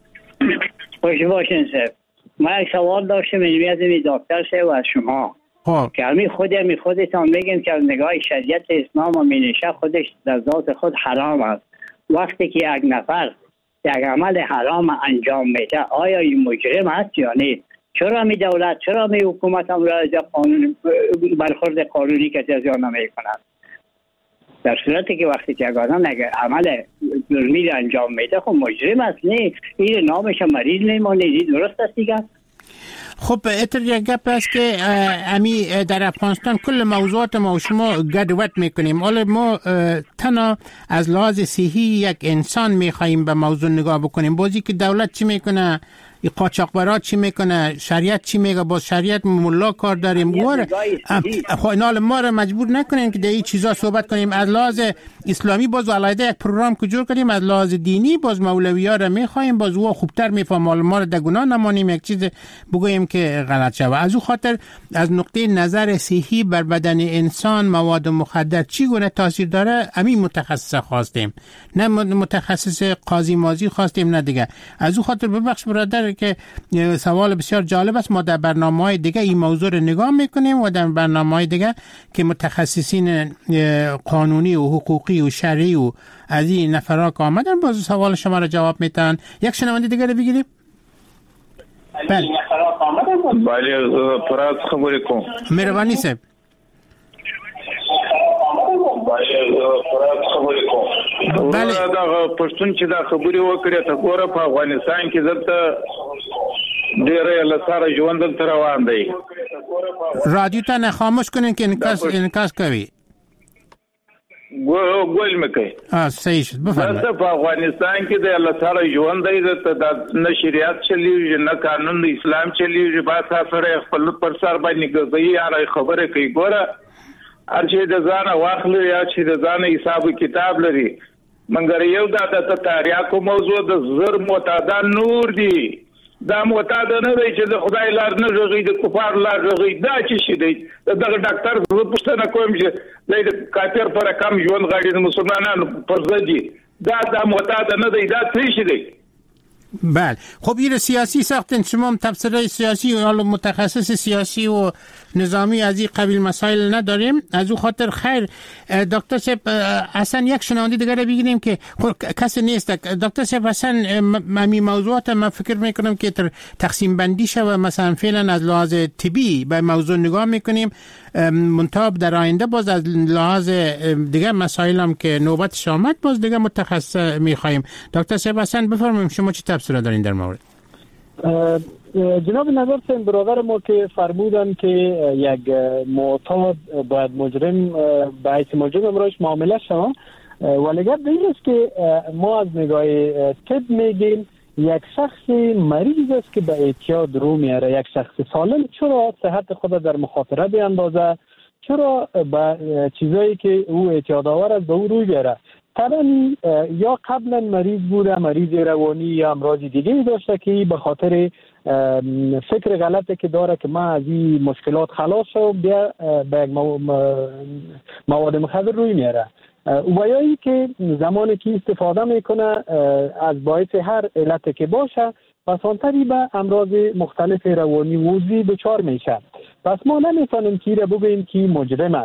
خوش باشین صاحب. من یک سوال داشتم از دکتر صاحب و از شما که همی خودتان میگین که از نگاه شریعت اسلام و مینشه خودش در ذات خود حرام است. وقتی که یک نفر یک عمل حرام انجام میده آیا این مجرم است یا نه؟ چرا می دولت، چرا می حکومت هم قانون برخورد قانونی که جزا نمیکند؟ در صورتی که وقتی که آدم عمل جرمی را انجام میده خب مجرم است نه؟ این نامش مریض نمیمونه. درست است دیگه؟ خب اتر یک گپ است که امی در افغانستان کل موضوعات ما و شما گدوت میکنیم. حالا ما تنها از لحاظ صحی یک انسان میخواییم به موضوع نگاه بکنیم. بازی که دولت چی میکنه، قاچاقبرات چی میکنه، شریعت چی میگه، با شریعت ملا کار داریم. خب اینا ما رو مجبور نکنین که در این چیزا صحبت کنیم. از لحاظ اسلامی باز علیده یک پروگرام که جور کنیم، از لحاظ دینی باز مولوی‌ها رو میخوایم، باز او خوبتر میفهمه، ما رو در گناه نمانیم یک چیز بگوییم که غلط شود. از او خاطر از نقطه نظر صحی بر بدن انسان مواد مخدر چی گونه تاثیر داره همین متخصص خواستیم، نه متخصص قاضی مازی خواستیم، نه دیگه. از او خاطر ببخش برادر که سوال بسیار جالب است. ما در برنامه‌های دیگه این موضوع رو نگاه میکنیم و در برنامه‌های دیگه که متخصصین قانونی و حقوقی و شرعی و از این نفرا که آمدن باز سوال شما رو جواب میتن. یک شنونده دیگه رو بگیریم. بله پراز خبری کوم. مهربانی صاحب. بله دا پښتون چې دا خبري وکړه ته ګوره په افغانستان کې دلته ډېر لساره ژوند تر روان دی. رادیو ته نه خاموش کنین که انکاس کوي. ګول مکه. صحیح شد. بفرمایئ. په افغانستان کې د لساره ژوند دی د نه شریعت چلیږي نه قانون د اسلام چلیږي. با سره خپل پر سر باندې کوي یا خبره کوي. ګوره ارچې د ځانه واخلې یا چې د ځانه حساب کتاب لري منګر یو د تاریخو موضوع د زر معتادان نور دي. دا معتاد نه دی چې د خدای لار نه ژغي د کفار لار ژغي. دا چې شي دی دغه ډاکټر زه پوښتنه کوم چې د کافر پر کم ژوند غاړي د مسلمانانو پر ضد دا معتاد نه دی. دا څه شي دی؟ بله خب این سیاسی ساختن، شما هم تفسیر سیاسی و متخصص سیاسی و نظامی از این قبیل مسائل نداریم. از او خاطر خیر دکتر صاحب اصلا یک شنونده دیگر بگیریم که کسی نیست. دکتر صاحب اصلا می موضوعات من فکر میکنم که تقسیم بندی شود. مثلا فعلا از لحاظ طبی به موضوع نگاه میکنیم، منتها در آینده باز از لحاظ دیگر مسائل هم که نوبتش آمد باز دیگر متخصص میخوایم. دکتر صاحب اصلا بفرمایید شما چی تفسیر دارین در مورد؟ جناب نظر سین برادر ما که فرمودن که یک معتاد باید مجرم باید مجرم امروز معامله شما، ولی گفت این است که ما از نگاه طب میگیم یک شخص مریض است که به اعتیاد رو میاره. یک شخص سالم چرا صحت خود در مخاطره بیاندازه، چرا به چیزایی که او اعتیاد آور است به او روی بیاره. طبعا یا قبلا مریض بوده، مریض روانی یا امراض دیگه داشته که به خاطر فکر غلطی که داره که من از این مشکلات خلاص شم بیا به یک مواد مخدر روی میاره. و یا ای که زمانی که استفاده میکنه از باعث هر علت که باشه پس آنتری به امراض مختلف روانی وزی دچار میشه. پس ما نمیتونیم که را بگوییم که مجرم است.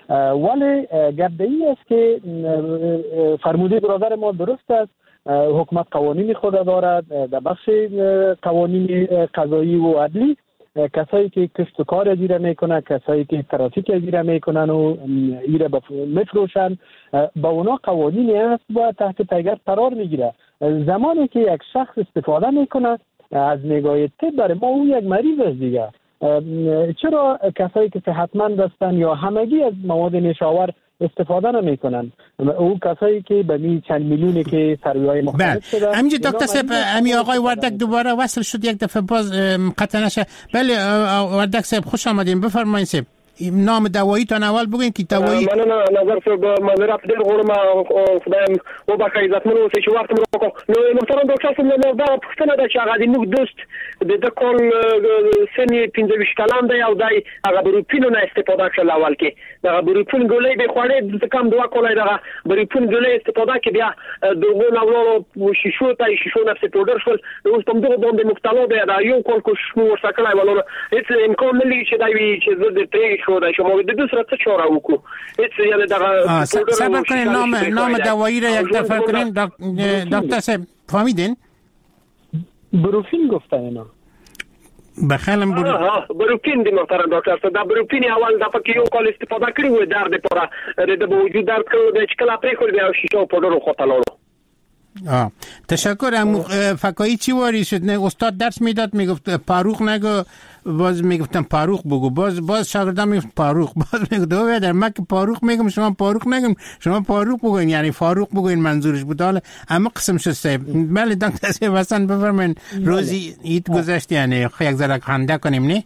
ولی گرده‌ای است که فرموده برادر ما درست است. حکومت قوانین خود دارد در بخش قوانین قضایی و عدلی. کسایی که کسب و کار اجاره میکنن، کسایی که ترافیک اجاره میکنن و ایره میفروشن، با اونا قوانینی هست و تحت پیگرد قرار میگیره. زمانی که یک شخص استفاده میکنه از نگاه طب برای ما او یک مریض است دیگه. چرا کسایی که صحتمند هستن یا همگی از مواد نشاور استفاده نمیکنن؟ او کسایی که به می چند میلیونی که سروی‌های مختلف شده. همینجا دکتر صاحب، امی آقای وردک دوباره وصل شد، یک دفعه باز قطع نشه. بله وردک صاحب خوش آمدین، بفرمایید صاحب. نام دوایی تا اول بگین که دوایی من نظر صاحب معذرت دیر غورم خدایم و با عزتمن اوسئ چې وخت مو وکړو. نو محترم ډاکټر صاحب نو دا پوښتنه ده چې هغه د موږ دوست د کال سن 15 کلن دی او دای هغه بروپینو نه استفاده کړل. اول کې دا بروپین ګولې به خوړې د کم دوا کولای دا بروپین ګولې استفاده کې بیا دغه نو شیشو ته شیشو نفس پودر شول. اوس په دغه باندې مختلف دی دا یو کال کو شنو ورسکلای ولونه هیڅ امکان نه لري چې دا وی چې د پرې شو شما د دې سره څه چاره وکړو. هیڅ یعنی دا صبر کنین نام دوایی را یک دفعه کنین دکتر صاحب فهمیدین؟ بروفین گفتن اینا. بخالم بروفین دی محترم دکتر صاحب. دا بروفین اول دفعه کې یو کال استفاده کړی و درد لپاره د وجود درد کړو د چکلا پرې خور بیا شیشه پودر خو تلالو. تشکر. فکایی چی واری شد؟ نه استاد درس میداد میگفت پاروخ نگو، باز میگفتم پاروخ بگو، باز شاگردم میگفت پاروخ، باز میگفت در من که پاروخ میگم شما پاروخ نگم، شما پاروخ بگوین، یعنی فاروق بگوین منظورش بود. حالا اما قسم شد صاحب. بله دکتر صاحب حسن بفرمایید. روزی ایت گذشت یعنی یک ذره خنده کنیم نه؟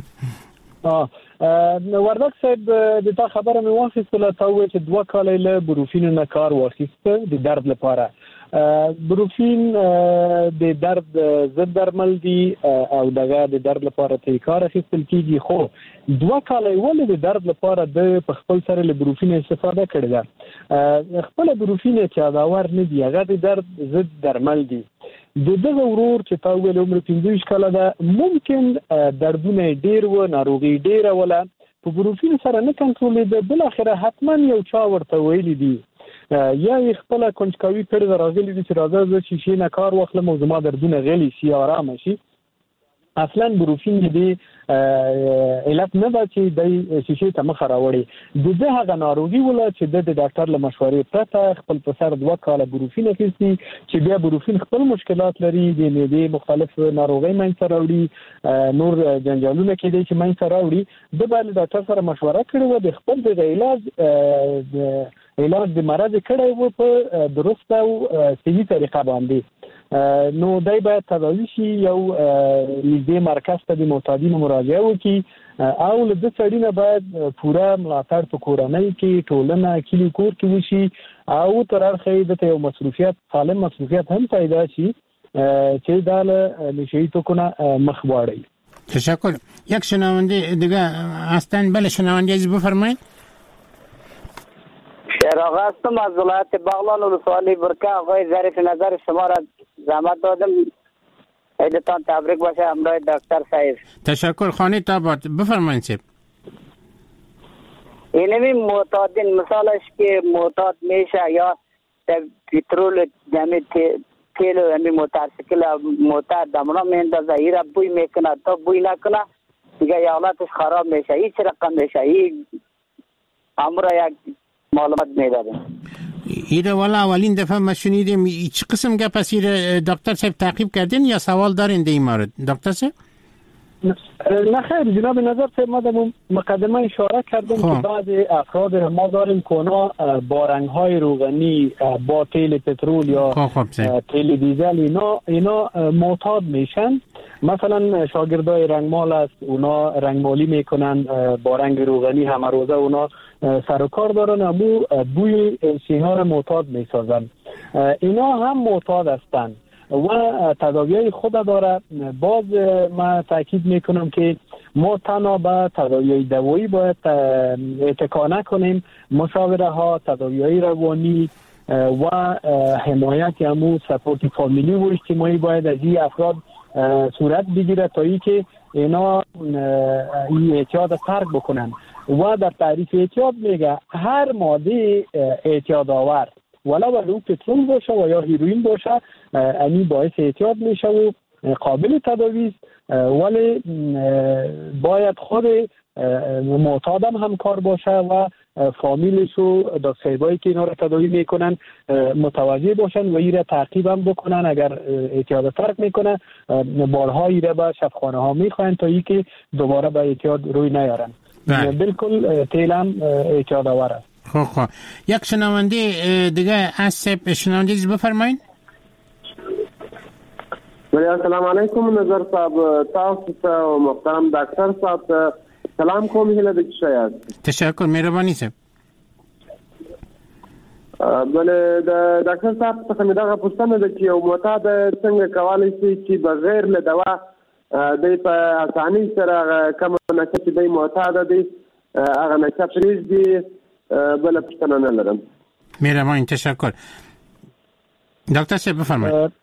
وردک صاحب د تا خبره مې واخیستله تا وویل چې 2 کاله له بروفین نه کار واخیسته د درد لپاره. بروفین د درد ضد درمل دی او دغه د درد لپاره ته کار اخیستل کیږي. خو 2 کاله ولې د درد لپاره د خپل سره له بروفین استفاده کړی ده؟ خپل بروفین چې اداور نه دی، هغه د درد ضد درمل دی. دغه ورور چې تا ویل عمر 15 کاله ده، ممکن دردونه ډیر و، ناروغي ډیره ولا په بروفین سره نه کنټرول دی. بل اخره حتما یو چا ورته ویل دی یا خپل کنجکاوي کړی راغلی دی چې راځه زه شیشې نه کار واخلم او زما دردونه غلي شي، آرام شي. اصلا بروفین دی علت نه ده چې د شیشې ته مخ راوړي. د هغه ناروغي ولا چې د ډاکټر له مشورې پرته خپل په سر 2 کاله بروفین اخیستي چې بیا بروفین خپل مشکلات لري، د معدې مختلف ناروغۍ منځ راوړي، نور جنجالونه کېدای چې منځ راوړي. د باندې ډاکټر سره مشوره کړې و، د خپل د علاج د مرض کړی و په درسته او صحیح طریقه باندې. نو دای باید تداوی شي، یو نږدې مرکز ته د معتادینو مراجعه وکړي او له د سړي نه باید پوره ملاتړ په کورنۍ کې، ټولنه، کلی کور کې وشي او تر اخره د یو مصروفیت، سالم مصروفیت هم پیدا شي چې دا له نشه‌ای توکونه مخ واړي. تشکر. یک شنونده دیگه هستن. بله شنونده عزیز بفرمایید. شهراغ هستم از ولایت بغلان ولسوالی برکه. آقای ظریف نظر شما را زحمت دادم. عیدتان تبریک باشه همراه دکتر صاحب. تشکر. خانه تابات بفرمایید صاحب. اینمی معتادین مثالش که معتاد میشه یا پترول جمعی تیل و یعنی موتورسیکل موتور دمنا میندازه، ایرا بوی میکنه تا بوی نکنه دیگه یالاتش خراب میشه، هیچ رقم میشه. این امر یک معلومات میدادیم. ایره والا اولین دفعه ما شنیدیم. چه قسم گپ است؟ دکتر صاحب تعقیب کردین یا سوال دارین در این مورد دکتر صاحب؟ نه خیر جناب نظر صاحب، ما در مقدمه اشاره کردیم که بعض افراد ما داریم که اونا با رنگ‌های روغنی، با تیل پترول یا تیل دیزل اینا معتاد میشن. مثلا شاگردای رنگمال است، اونا رنگمالی میکنن با رنگ روغنی، همه روزه اونا سر و کار دارن، امو بوی سینه را معتاد میسازن. اینا هم معتاد هستن و تداویای خود داره. باز من تاکید میکنم که ما تنها به تداویای دوایی باید اتکا نکنیم. مشاوره ها، تداویای روانی و حمایت امو سپورت فامیلی و اجتماعی باید از این افراد صورت بگیره تا ای که اینا این اعتیاد ترک بکنن. و در تعریف اعتیاد میگه هر ماده اعتیاد آور ولو او پترول باشه و یا هیروئین باشه این باعث اعتیاد میشه و قابل تداوی است، ولی باید خود معتاد هم کار باشه و فامیلش و دکترایی که اینا رو تداوی میکنن متوجه باشن و ایره تعقیب هم بکنن. اگر اعتیاد ترک میکنه بارها ایره به شفاخانه ها میخواین تا ای که دوباره به اعتیاد روی نیارن. بالکل تیل هم اعتیاد آور است. خب یک شنونده دیگه اسب شنونده بفرمایید. السلام علیکم نظر صاحب، تاسو ته محترم ډاکټر صاحب سلام کوم، هیله ده چې شاید. تشکر، مهرباني صاحب. بله د ډاکټر صاحب څخه مې دغه پوښتنه ده چې یو معتاد څنګه کولی شي چې بغیر له دوا دی په اسانۍ سره کومه نشه چې دی معتاد دی هغه نشه پرېږدي؟ بله پوښتنه نه لرم. مهرباني، تشکر. ډاکټر صاحب بفرمایید.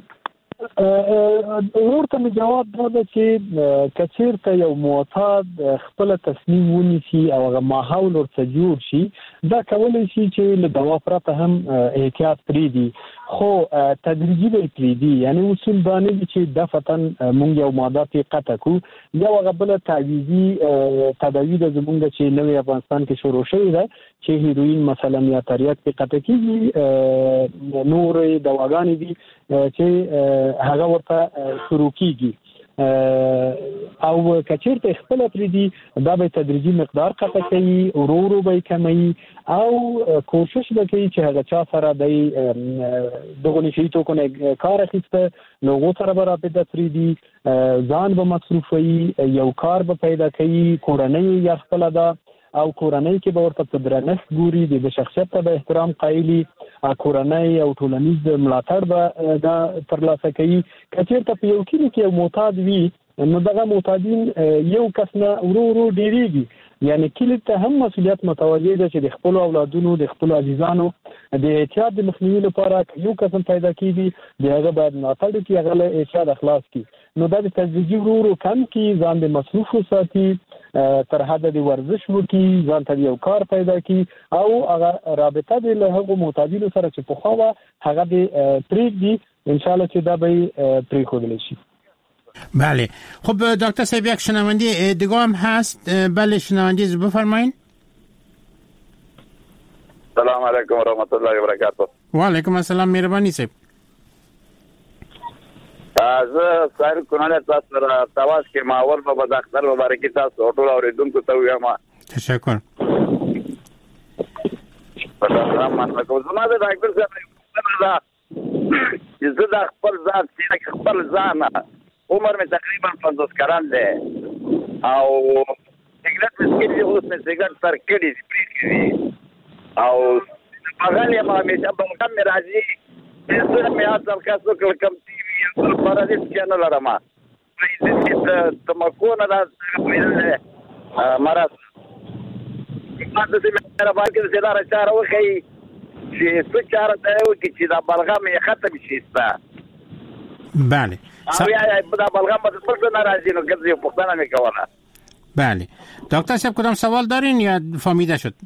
ورته می جواب دا چې کچیرته یو معتاد خپل تصمیم ونیسي او هغه ماحول ورته جوړ شي، دا کولای شي چې له دوا پرته هم احتیاط پرېږدي، خو تدریجي به پرېږدي. یعنی اصول دا نه دي چې دفعتاً مونږ یو ماده پې قطع کړو. یو هغه بله تعویضي تداوي ده زمونږ چې نوی افغانستان کې شروع شوې ده چې هیروین مثلا یا تریاک پې قطع کېږي، نورې دواګانې دي چې هغه ورته شروع کیږي او کچیرته خپل پریدي دا به تدریجي مقدار قطع کوي، ورو ورو به کموي او کوشش وکړي چې هغه چا سره د دغه نشي توکونه کار اخیسته لوګو سره به رابطه پریدي، ځان به مصروفوي، یو کار به پیدا کوي، کورنۍ یا خپل ده او کورنۍ کې به ورته په درنښت ګوري، د شخصیت ته به احترام قایلي، کورنۍ او ټولنیز ملاتړ به دا ترلاسه کوي. که چېرته په یو کلي کې یو معتاد وي نو دغه معتادین یو کس نه ورو ورو ډېرېږي. یعنی کلي ته هم مسؤلیت متوجه ده چې د خپلو اولادونو د خپلو عزیزانو د اعتیاد د مخنیوي لپاره یو کس هم پیدا کېږي، د هغه باید ملاتړ وکړي، هغه له اعتیاد خلاص کړي. نو دا د تدریجي ورو ورو کم کړي، ځان د مصروف وساتي، تر حده د ورزش وکړي، ځان ته یو کار پیدا کړي او هغه رابطه د له هغو معتادینو سره چې پخوا وه هغه د پرېږدي، انشاءالله چې دا به پرېښودلی شي. بله. خب دکتر صاحب یک شنونده دیگه هم هست. بله شنونده بفرمایید. سلام علیکم و رحمت الله و برکاته. و علیکم السلام، مهربانی صاحب. از سایر کنانه تاسو را تواس کې ماول په داخل مبارکي تاسو ټول اوریدونکو ته وایم. تشکر. سلام علیکم. زما د ډاکټر صاحب چې زه د خپل ځان چې خپل ځان عمر مې تقریبا 50 کلن دی او سیګریټ مې څکلي، اوس مې سیګریټ تر کړي دي او بغل یې ما همیشه بلغم مې راځي، زه مې اصل کاسو کم ټي وي او پرادیس کې نه لرم، تمکو نه دا مرض ماته چې مې را باندې چې دا چاره وکړي چې څه چاره دی وکړي چې دا بلغم یې ختم شي. بله. او یا دا بلغم به څه ناراضي نو ګرځي پښتنه مې کوله. بله. دکتر صاحب کدام سوال دارین یا فهمیده شد؟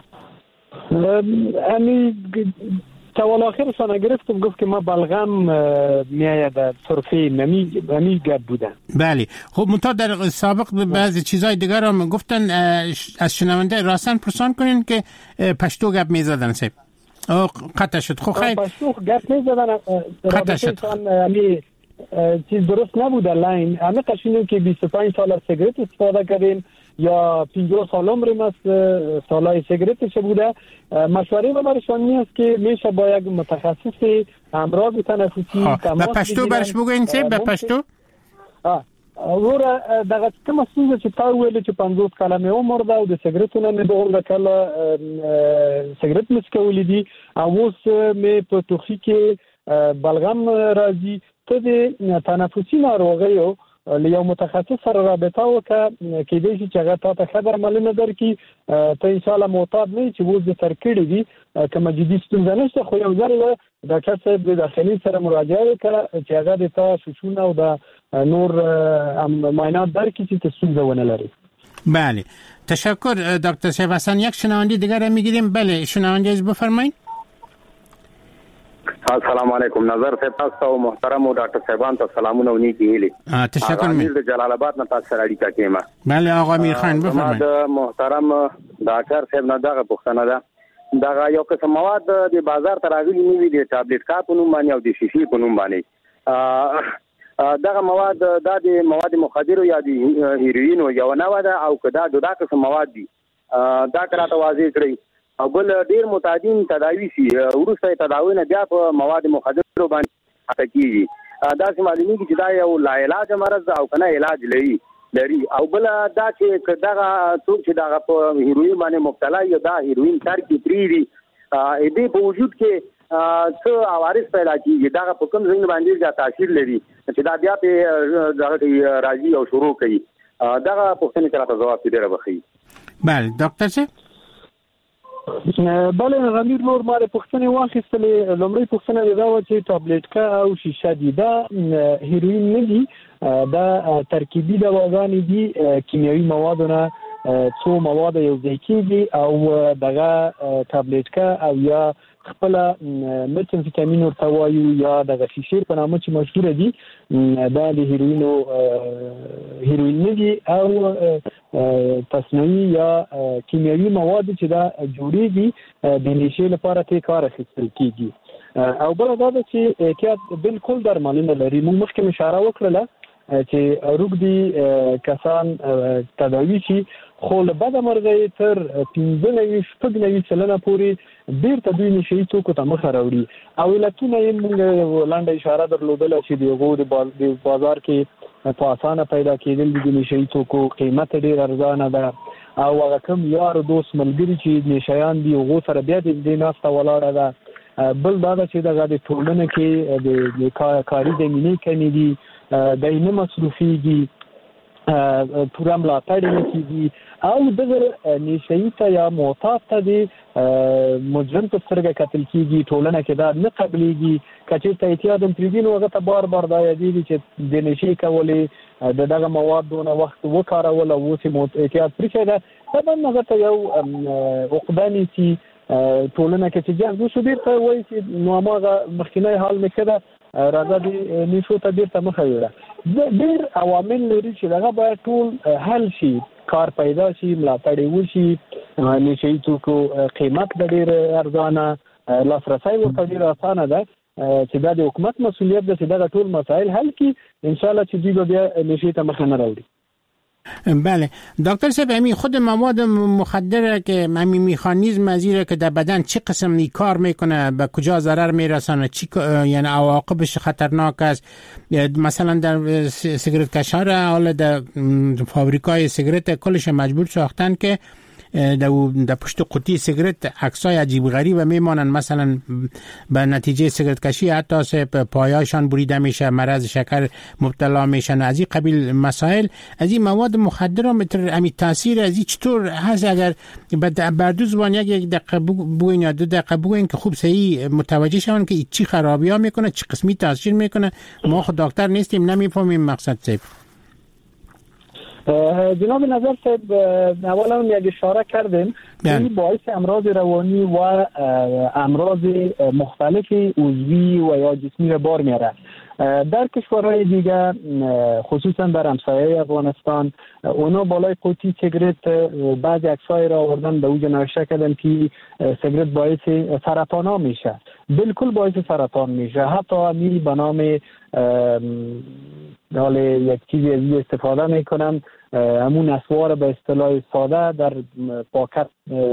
سوال آخرشان گرفتم، گفت که ما بلغم میآید طرفی نمی گپ بوده. بله. خب منتها در سابق بعضی چیزای دیگر هم گفتن از شنونده راستن پرسان کنین که پشتو گپ میزدن صاحب. قطع شد. خب خیلی پشتو گپ میزدن قطع شد. چیز درست نبوده لاین. همه قشنگی که 25 سال از سیگرت استفاده کردیم یا 50 سال عمرم است سالای سیگرتش بوده. مشوره و برشان نیست که میشه با یک متخصص امراض تنفسی به پشتو برش بگوین چه به پشتو؟ ورا دغه کوم څه چې تا ویل چې 50 کلمې عمر ده او د سیګریټونو نه به ول کله سیګریټ مسکولې دي او اوس مې په توخي کې بلغم راځي. ته د تنفسي ناروغیو له متخصص سره رابطه وکړه کې دې چې هغه ته خبر ملنه درکې ته ان شاء الله معتاد نه چې وز د ترکړې دي کوم جدي ستونزه نشته. خو یو ځل ډاکټر صاحب د داخلي سره مراجعه وکړه چې هغه د تاسو شونه او د نور معاینات درکې چې ستونزه ونه لري. بله تشکر دکتر صاحب. حسن یک شنونده دیگر میگیریم. بله شنونده از بفرمایید. السلام علیکم. نظر صاحب تاسو او محترم او ډاکټر صاحبان ته سلامونه او نیکی هیلي. تشکر. امیر د جلال آباد نه تاسو سره اړیکه کوم. بله آقا امیر خان بفرمایئ. د محترم ډاکټر صاحب نه دغه پوښتنه ده. دغه یو قسم مواد د بازار ته راغلي نیوي د ټابلیټ کا په نوم باندې او د شیشې په نوم باندې. دغه مواد د مواد مخدر یا د هیروین یو نه ودا او کدا جدا قسم مواد دي. دا کراته واضح کړئ. او بل ډیر متعدین تداوی شي ورسته تداوی نه بیا په مواد مخدر باندې حقيقي دا چې معلومیږي چې دا یو لا علاج مرض او کنه علاج لري او بل دا چې دغه څوک چې دغه په هیروین باندې مبتلا یا دا هیروین تر کې پریری دې په وجود کې څه عوارض پیدا کیږي دا په کوم ځای باندې دا تاثیر لري چې دا بیا په دغه راځي او شروع کوي. دغه پوښتنې ته جواب پیدا بخي. بله ډاکټر صاحب. بله غمیر نور ماره پوښتنه واخیستلې. لومړی پوښتنه دا و چې ټابلیټ کا او شیشه دي دا هیروین نه دي، دا ترکیبي دواګانې دي، کیمیاوي موادونه څو مواد یو ځای کیږي او دغه ټابلیټ کا او یا خپل متن ویټامین ورته وایو یا دغه شیشه په نامه چې مشهور دي دا د هیروین نه دي او تصنیعي یا کیمیاوي مواد چې دا جوړیږي د نشې لپاره ته کار اخیستل کیږي. او بل دا چې احتیاط بالکل درملنه لري. موږ مخکې اشاره وکړه چې روغدي کسان تداوی شي خو له بده مرغه تر 15-16 سلنه پورې بیرته دوی نشي توکو ته مخ راوړي او علتونه یې موږ لاندې اشاره درلودل چې د بازار کې په اسانه پیدا کېدل د نشي توکو قیمت ډیر ارزانه ده او هغه کوم یار دوست ملګری چې نشيان دي هغه سره بیا د ناسته ولاړه ده. بل دا چې دغه د ټولنه کې د کاري زمینې کمی دي د نه مصرفيږي پورا ملاتړ نه کیږي او دغه نشئی ته یا معتاد ته د مجرم په سترګه کتل کیږي. ټولنه کې دا نه قبليږي کچې ته احتیاط پریدین وغه ته بار دا یادېږي چې د نشئی کولې دغه مواد دونه وخت وکارول او چې احتیاط پرې ده دا نه ته یو عقدانی چې ټولنه کې چې جذب شو بیرته وایي چې نو هغه مخکینی حال نه کړه راځي د نشو ته بیرته مخه وړه. ډېر عوامل لري چې هغه باید ټول حل شي، کار پیدا شي، ملاتړ وشي، نشي توکو قیمت ډېر ارزانه، لاسرسي ورته ډېر اسانه ده چې دا د حکومت مسؤلیت ده چې دا ټول مسایل حل کړي. ان شاء الله چې دوی بیا نشي ته مخه نه راوړي. بله دکتر صاحب همین خود مواد مخدر که همین مکانیزم ازیره که در بدن چه قسمی کار میکنه، به کجا ضرر میرسانه، چی یعنی عواقبش خطرناک است. مثلا در سیگرت کشا را حالا در فابریکای سیگرت کلش مجبور ساختن که در پشت قطی سیگرت عکسای عجیب غریب میمانن، مثلا به نتیجه سیگرت کشی حتی پایایشان بریده میشه، مرض شکر مبتلا میشن. از این قبیل مسائل از این مواد مخدر هم امی تاثیر از این چطور هست؟ اگر بر دو زبان یک دقیقه بگوین یا 2 دقیقه بگوین که خوب صحیح متوجه شون که چی خرابی ها میکنه، چی قسمی تاثیر میکنه. ما خود دکتر نیستیم نمیفهمیم مقصد صاحب. جناب نظر صاحب اولا یک اشاره کردیم این باعث امراض روانی و امراض مختلف عضوی و یا جسمی را بار میاره. در کشورهای دیگر خصوصا در همسایه افغانستان اونا بالای قوطی سیگرت بعضی عکسای را آوردن به اوج نوشته کردن که سیگرت باعث سرطان ها میشه. بالکل باعث سرطان میشه. حتی امی به نام یک چیزی از استفاده میکنن همون اسوار به اصطلاح ساده در پاکت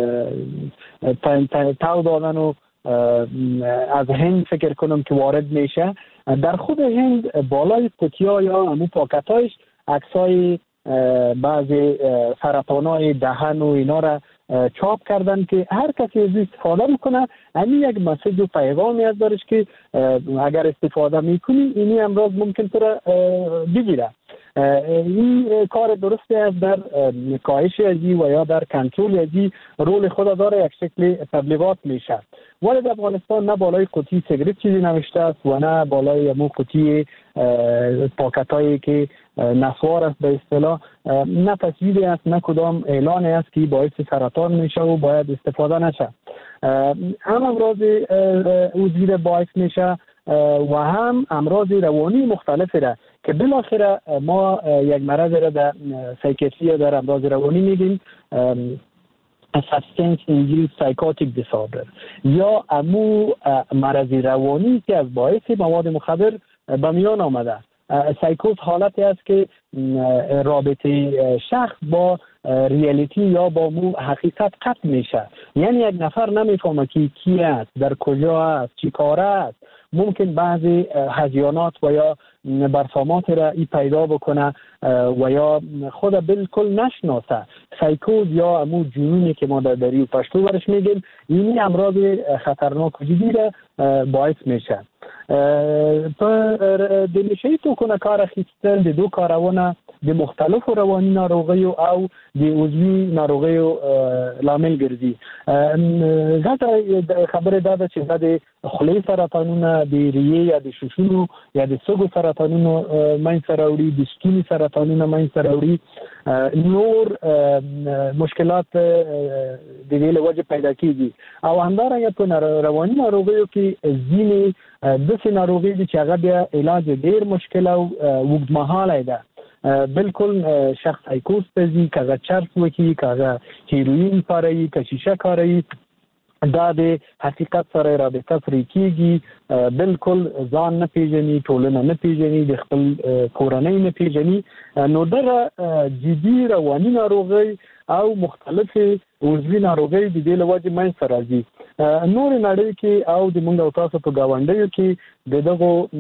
تو دادن و از هند فکر کنم که وارد میشه. در خود هند بالای قطیا یا همون پاکتایش عکسای بعضی سرطانای دهن و اینا را چاپ کردن که هر کسی از استفاده میکنه همین یک مسیج و پیغامی از دارش که اگر استفاده میکنی اینی امراض ممکن تو را بگیره. این کار درستی است در کاهش ازی و یا در کنترل ازی رول خود داره، یک شکل تبلیغات میشه. ولی در افغانستان نه بالای قوطی سیگرت چیزی نوشته است و نه بالای مو قوطی پاکتایی که نسوار است به اصطلاح، نه تصویری است نه کدام اعلان است که باعث سرطان میشه و باید استفاده نشه. هم امراض عضوی باعث میشه و هم امراض روانی مختلفی را که بالاخره ما یک مرض را در سایکیاتری در امراض روانی میگیم substance induced psychotic disorder یا امو مرض روانی که از باعث مواد مخدر به میان آمده. سایکوز حالتی است که رابطه شخص با ریالیتی یا با حقیقت قطع میشه، یعنی یک نفر نمیفهمه که کی است، در کجا است، چی کاره است. ممکن بعضی هذیانات و یا برسامات را ای پیدا بکنه و یا خود بالکل نشناسه. سایکوز یا امو جنونی که ما در دری و پشتو برش میگیم، اینی امراض خطرناک و جدی را باعث میشه. د نشه‌ای توکو کار اخیستل د دو کارونه د مختلفو رواني ناروغیو او د عضوي ناروغیو لامل ګرځي. غټه خبره ده چې د خولې سرطانونه، د ریې یا د ششونو یا د سږو سرطانونو منځته راوړي، د ستوني سرطانونه منځته راوړي، نور مشکلات د دې له وجې پیدا کیږي. او همدارنګه په رواني ناروغیو کې ځینې داسې ناروغي دي چې هغه بیا علاج ډېر مشکل او اوږدمهاله ده. بالکل شخص سایکوز ته ځي، که هغه چرس وکړي، که هغه هیروین کاروي، که شیشه کاروي، دا د حقیقت سره رابطه پرې کېږي. بالکل ځان نه پیژني، ټولنه نه پیژني، د خپل کورنۍ نه پیژني. نو دغه جدي رواني ناروغۍ او مختلفې عضوي ناروغۍ د دې له وجې منځته راځي. نور نړۍ کې او د موږ او تاسو په ګاونډیو کې د دغو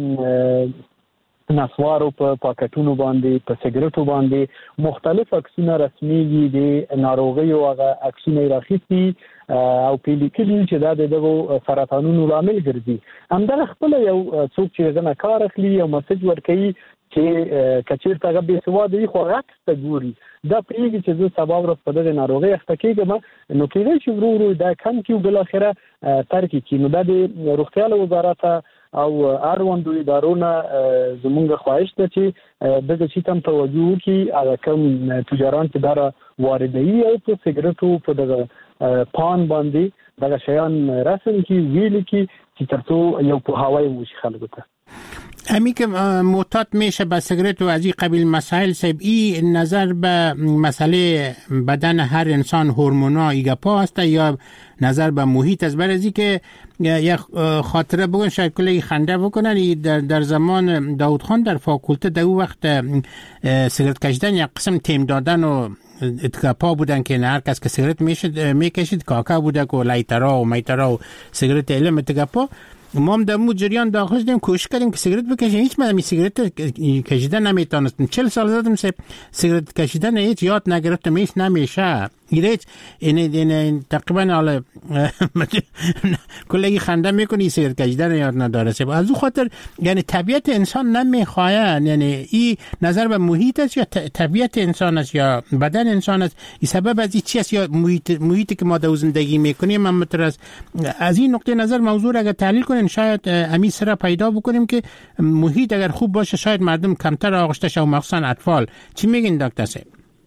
نسوارو په پاکټونو باندې، په سیګریټو باندې مختلف عکسونه رسميږي، د ناروغیو هغه عکسونه راخیستي او پیلیکلی چې دا دغه سرطانونو لامل ګرځي. همدغه خپل یو څوک چې غنه کار اخلي او مسج ورکوي چې کچیر ته به سواده خو راکسته ګوري، دا پیږي چې زه سبب را په دغه ناروغي اخته کېږم، نو کېږي چې ورو دا کم کیو بل اخره ترک کی. نو د روغتیا وزارت او اړوندو ادارونه زمونږ خواهش ده چې دغه شي تم توجه وکړي، هغه کوم تجاران چې دا واردوي او په سیګریټو په دغه پان باندې دغه شیان رسم کی ویل کی چې ترڅو یو په هوای وشي خلکو ته. امی که معتاد میشه به سیگرت و از این قبیل مسائل صاحب، این نظر به مسئله بدن هر انسان هورمونا ایگپا هست یا نظر به محیط است؟ برای از که یک خاطره بگن شاید کلی خنده بکنن، در زمان داود خان در فاکولته در وقت سیگرت کشیدن یک قسم تیم دادن و اتکاپا بودن که هر کس که سیگرت میکشید کاکا بوده که لایترا و میترا و سیگرت علم اتکاپا. ما هم در مو جریان داخل شدیم، کوشش کردیم که سیگرت بکشیم. هیچ من سیگرت کشیدن نمیتونستم. 40 سال زدم سیگرت کشیدن هیچ یاد نگرفتم، هیچ نمیشه. این تقریبا حالا کلی خنده میکنی سیگرت کشیدن یاد نداره. از اون خاطر یعنی طبیعت انسان نمیخواه، یعنی این نظر به محیط است یا طبیعت انسان است یا بدن انسان است؟ این سبب از این چی است یا محیطی که ما در زندگی میکنیم؟ من از این نقطه نظر موضوع اگر تحلیل کنیم شاید امی سر پیدا بکنیم که محیط اگر خوب باشه شاید مردم کمتر آغشته شد و مخصوصا اطفال. چی میگین دکتر صاحب؟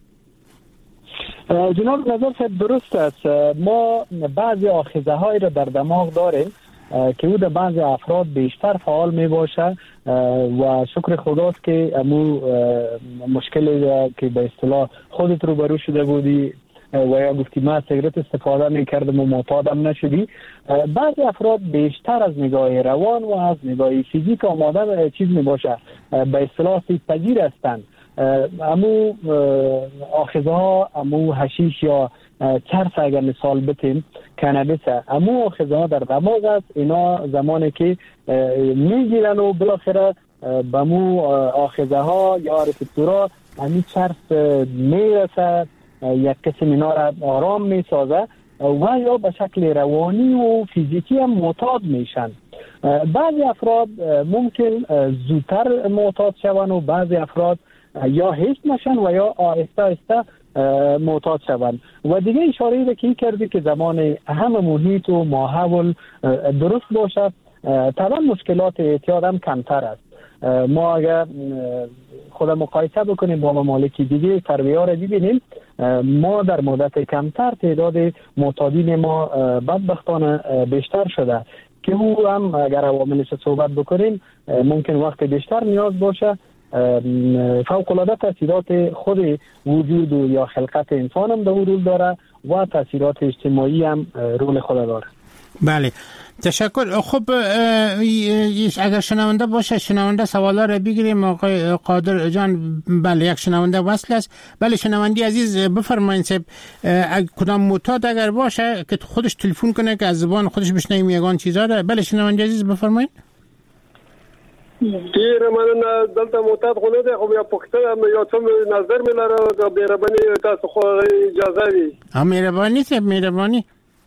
جناب نظر صاحب درست است. ما بعضی آخذه هایی را در دماغ داریم که او در بعضی افراد بیشتر فعال می باشه و شکر خداست که امو مشکلی که به اصطلاح خودت رو برو شده بودی و یا گفتی من سیگرت استفاده میکردم و معتادم نشدی. بعضی افراد بیشتر از نگاه روان و از نگاه فیزیک آماده چیز می باشه، به اصطلاح سیدپذیر هستند. امو آخذه ها، امو حشیش یا چرس اگر مثال بتیم کنابیس، امو آخذه ها در دماغ است. اینا زمانی که میگیرن و بالاخره به امو آخذه ها یا رسپتورا امی چرس میرسه، یک قسم اینا را آرام میسازه و یا به شکل روانی و فیزیکی هم معتاد میشن. بعضی افراد ممکن زودتر معتاد شون و بعضی افراد یا هیچ نشن و یا آهسته آهسته معتاد شوند. و دیگه اشاره به کی کردی که زمان همه محیط و ماحول درست باشد طبعا مشکلات اعتیاد هم کمتر است. ما اگر خود مقایسه بکنیم با ممالک دیگه ترویه را ببینیم، ما در مدت کمتر تعداد معتادین ما بدبختانه بیشتر شده که او هم اگر عواملش صحبت بکنیم ممکن وقت بیشتر نیاز باشه. فوق‌العاده تاثیرات خود وجود و یا خلقت انسان هم در رول داره و تاثیرات اجتماعی هم رول خود داره. بله تشکر. خب اگر شنونده باشه، شنونده سوالا رو بگیریم. آقای قادر جان، بله یک شنونده وصل است. بله شنوندی عزیز بفرمایید صاحب، کدام معتاد اگر باشه که خودش تلفن کنه که از زبان خودش بشنویم یگان چیزا رو. بله شنونده عزیز بفرمایید. ډیر مننه. دلته معتاد خو نه دی، خو بیا پوښتنه یا څه نظر مې لره د مهرباني تاسو خو اجازه وي. مهرباني صاحب، مهرباني.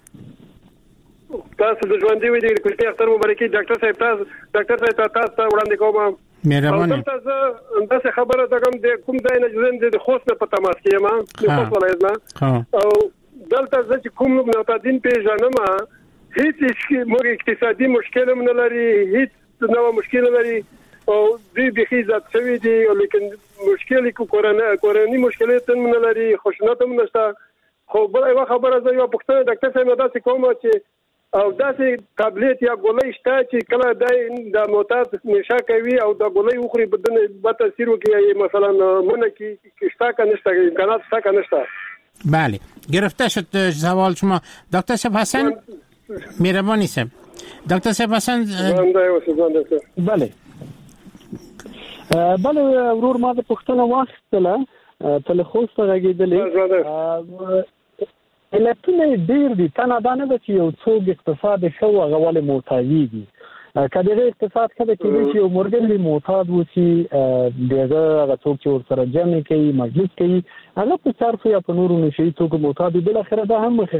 تاسو د ژوندۍ وي د کلتي اختر مبارکي ډاکټر صاحب تاسو ته وړاندې کوم. مهرباني. تاسو خبره ده کوم د کوم ځای نه د خوست نه په تماس کې ما د خوست ولایت نه او دلته چې کوم معتادین پیژنم هیڅ موږ اقتصادي مشکل هم نه لري، هیڅ نو مشکل لري او دوی به ذات شوی دي، لیکن مشکل کورونی مشکلات هم نه لري، خوشنط هم نشته. خو بل یو خبره زه یو پښتنه ډاکټر صاحب نه داسې کوم چې او داسې ټابلیټ یا ګولۍ شته چې کله د معتاد نشه کوي او د ګولۍ وخوري بدن به تاثیر وکړي، مثلا مونږ کې شته که نشته، امکانات شته که نشته. بله گرفته شد سوال شما. دکتر صاحب حسن مهربانی صاحب. دکتر صاحب حسن. بله بله ورور ما د پښتنه واخیستله تل خوست غږېدلې. علتونه ډېر دي، تنه دا نه ده چې یو څوک اقتصاد ښه و هغه ولې معتادي دي. که دغه اقتصاد ښه ده کېدای شي یو مورګن معتاد وسي، دغه هغه څوک چې ورسره جمع کوي مجلس کوي هغه په صرف یا په نورو نشي توکو معتاد وي، بالاخره دا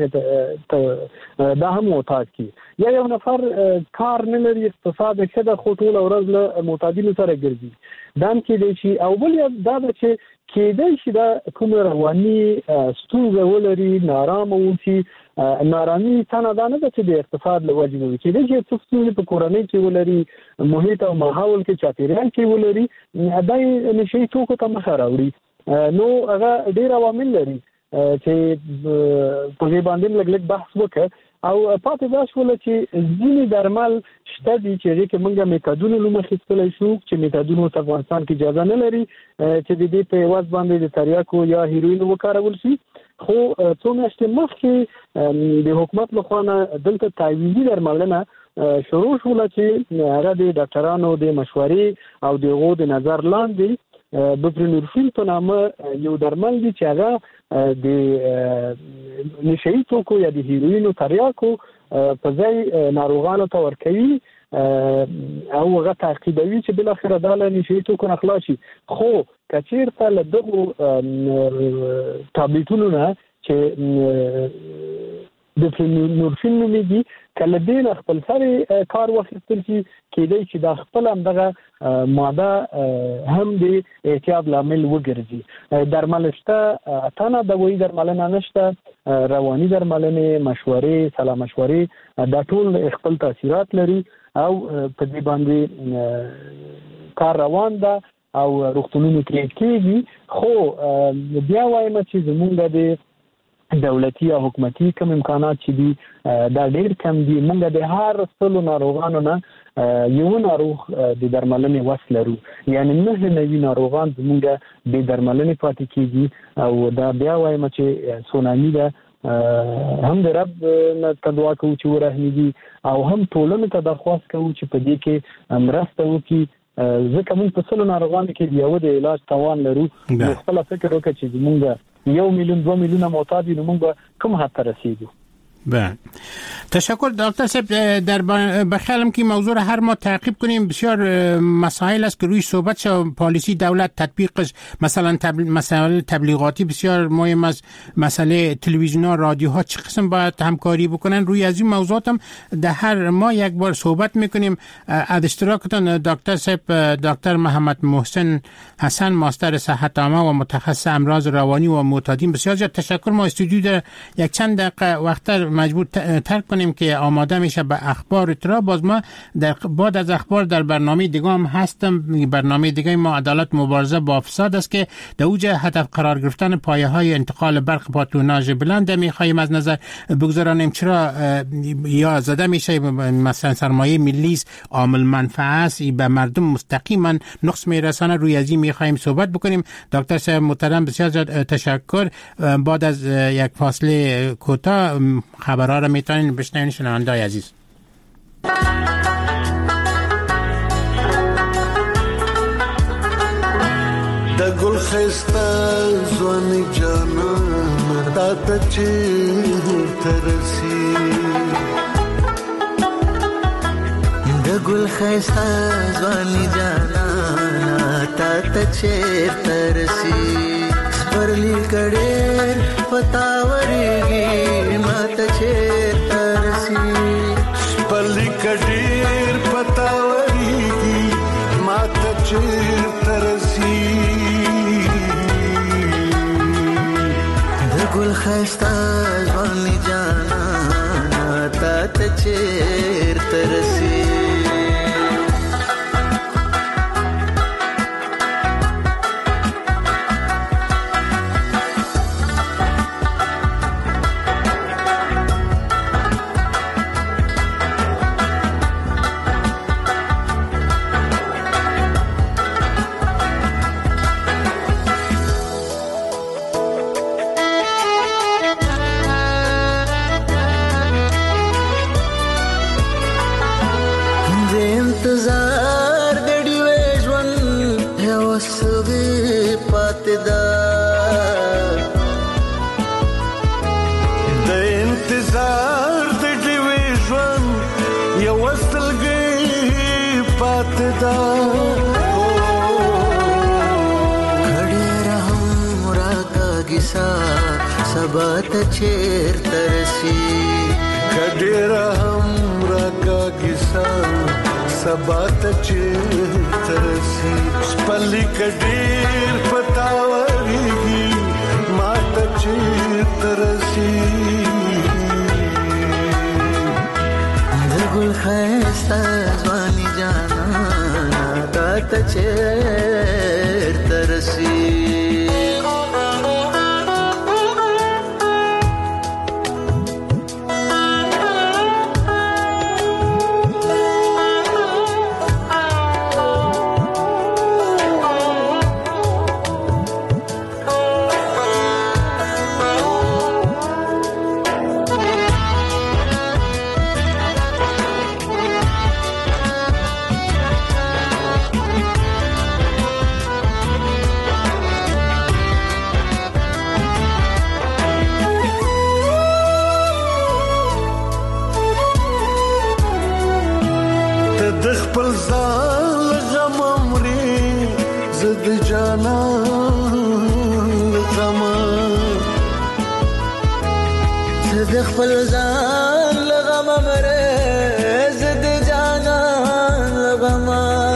هم معتاد کی. یا یو نفر کار نه لري، اقتصاد ښه ده خو ټوله ورځ له معتادینو سره ګرځي، دا هم کېدای شي. او بل دا ده چې کېدای شي دا کوم رواني ستونزه ولري، نارامه اوسي. نارامي تنه دا نه ده چې د اقتصاد له وجې نه وي، کېدای شي څه ستونزې په کورنۍ کې ولري، محیط او ماحول کې چاپېریال کې ولري، دا یې نشي توکو ته مخه راوړي. نو هغه ډېر عوامل لري چې په دې باندې لږ بحث وکړو. او پاتې دا شول چې ځینې درمل شته دي چې هغې کې موږ میتادون نوم اخیستلی شو چې میتادون په افغانستان کې اجازه نه لري چې د دې په عوض باندې د تریاکو یا هیروین وکارول شي. خو څو میاشتې مخکې د حکومت لخوا نه دلته تعویضي درملنه شروع شوله چې هغه د ډاکټرانو د مشورې او د هغو د نظر لاندې بوپرینورفین په نامه یو درمل دی چې هغه د نشه‌ای توکو یا د هیروین او تریاکو په ځای ناروغانو ته ورکوي او هغه تعقیبوي چې بالاخره دا له نشه‌ای توکو نه خلاص شي. خو که چېرته له دغو تابلیتونو نه چې بوپرینورفین نومیږي کله دې نه خپل سره کار واخیستل شي، کېدای شي دا خپل همدغه ماده هم د اعتیاد لامل وګرځي. درمل شته، تنه دوايي درملنه نشته، رواني درملنې، مشورې، سلا مشورې، دا ټول خپل تاثیرات لري او په دې باندې کار روان ده او روغتونونو کې کېږي. خو بیا وایم چې زمونږ د دولتي او حکومتي کوم امکانات چې دي دا ډېر کم دي. موږ د هر څلو ناروغانو نه یو ناروغ د درملنې وس لرو، یعنی 9 ناروغان زموږ د درملنې پاتې کېږي. او دا بیا وایم چې سونامي ده، هم د رب نه دعا کوو چې ورحمېږي او هم ټولنې ته درخواست کوو چې په دې کې مرسته وکړي، ځکه موږ په څلو ناروغانو کې یو د علاج توان لرو. خپل فکر وکړه چې زموږ 1 میلیون 2 میلیونه معتاد دي، نو موږ کوم حد ته رسیږو؟ بله تشکر دکتر صاحب. در بخیالم که موضوع را هر ما تعقیب کنیم بسیار مسائل است که روی صحبت شد. پالیسی دولت تطبیقش مثلا مسائل تبلیغاتی بسیار مهم است، مسئله تلویزیون ها رادیو ها چه قسم باید همکاری بکنن. روی از این موضوعات هم در هر ماه یک بار صحبت میکنیم. از اشتراکتان دکتر صاحب، دکتر محمد محسن حسن ماستر صحت عامه و متخصص امراض روانی و معتادین، بسیار زیاد تشکر. ما استودیو در یک چند دقیقه وقت مجبور ترک کنیم که آماده میشه به اخبار اطلاع. باز ما بعد از اخبار در برنامه دیگه هم هستم. برنامه دیگه ما عدالت مبارزه با فساد است که در اوج هدف قرار گرفتن پایه های انتقال برق با توناژ بلند میخواهیم از نظر بگذارانیم. چرا یا زده میشه مثلا سرمایه ملی عامل منفعه است به مردم مستقیما نقص میرسانه؟ روی از این میخواهیم صحبت بکنیم. دکتر صاحب محترم بسیار تشکر. بعد از یک فاصله کوتاه خبرها را میتونین بشنوین شنونده‌های عزیز. د ګل خسته ځواني جانان تا ته چیرته رسي، د ګل خسته ځواني جانان تا ته چیرته رسي، پرلی کډېر پتاورېږي ما ته چیرته رسي، پرلی کډېر پتاورېږي ما ته چیرته رسي، د ګل ښایسته ځواني جانانه تا ته چیرته رسي. سبا ته چیرته رسي، کډېره هم راکاږي سبا ته چیرته رسي، سپلي کډېر پتاورېږي ما ته چیرته رسي، د ګل ښایسته ځواني جانانه تا ته چیرته رسي. خپل ځان لغم مرز د جانان لغم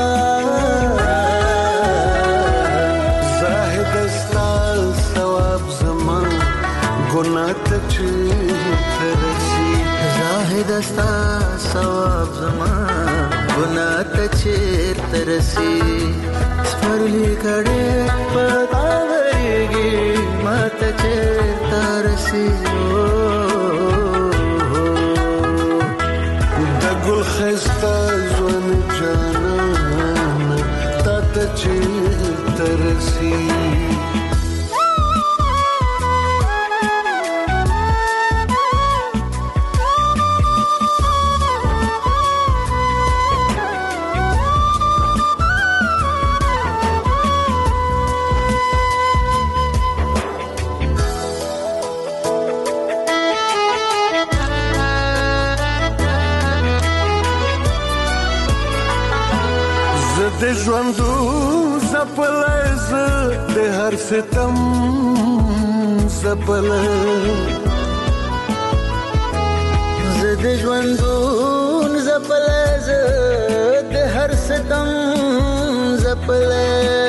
زاهد استال ثواب زمان ګناه ته چیرته رسي، زاهد استال ثواب زمان ګناه ته چیرته رسي، سپرلی کډې پتاورېږي ما ته چیرته رسي، ګل خسته ځواني جانانه تا ته چیرته رسي. ژوندون زپلای زه د هر ستم زپلای زه د ژوندون زپلای زه د هر ستم زپلای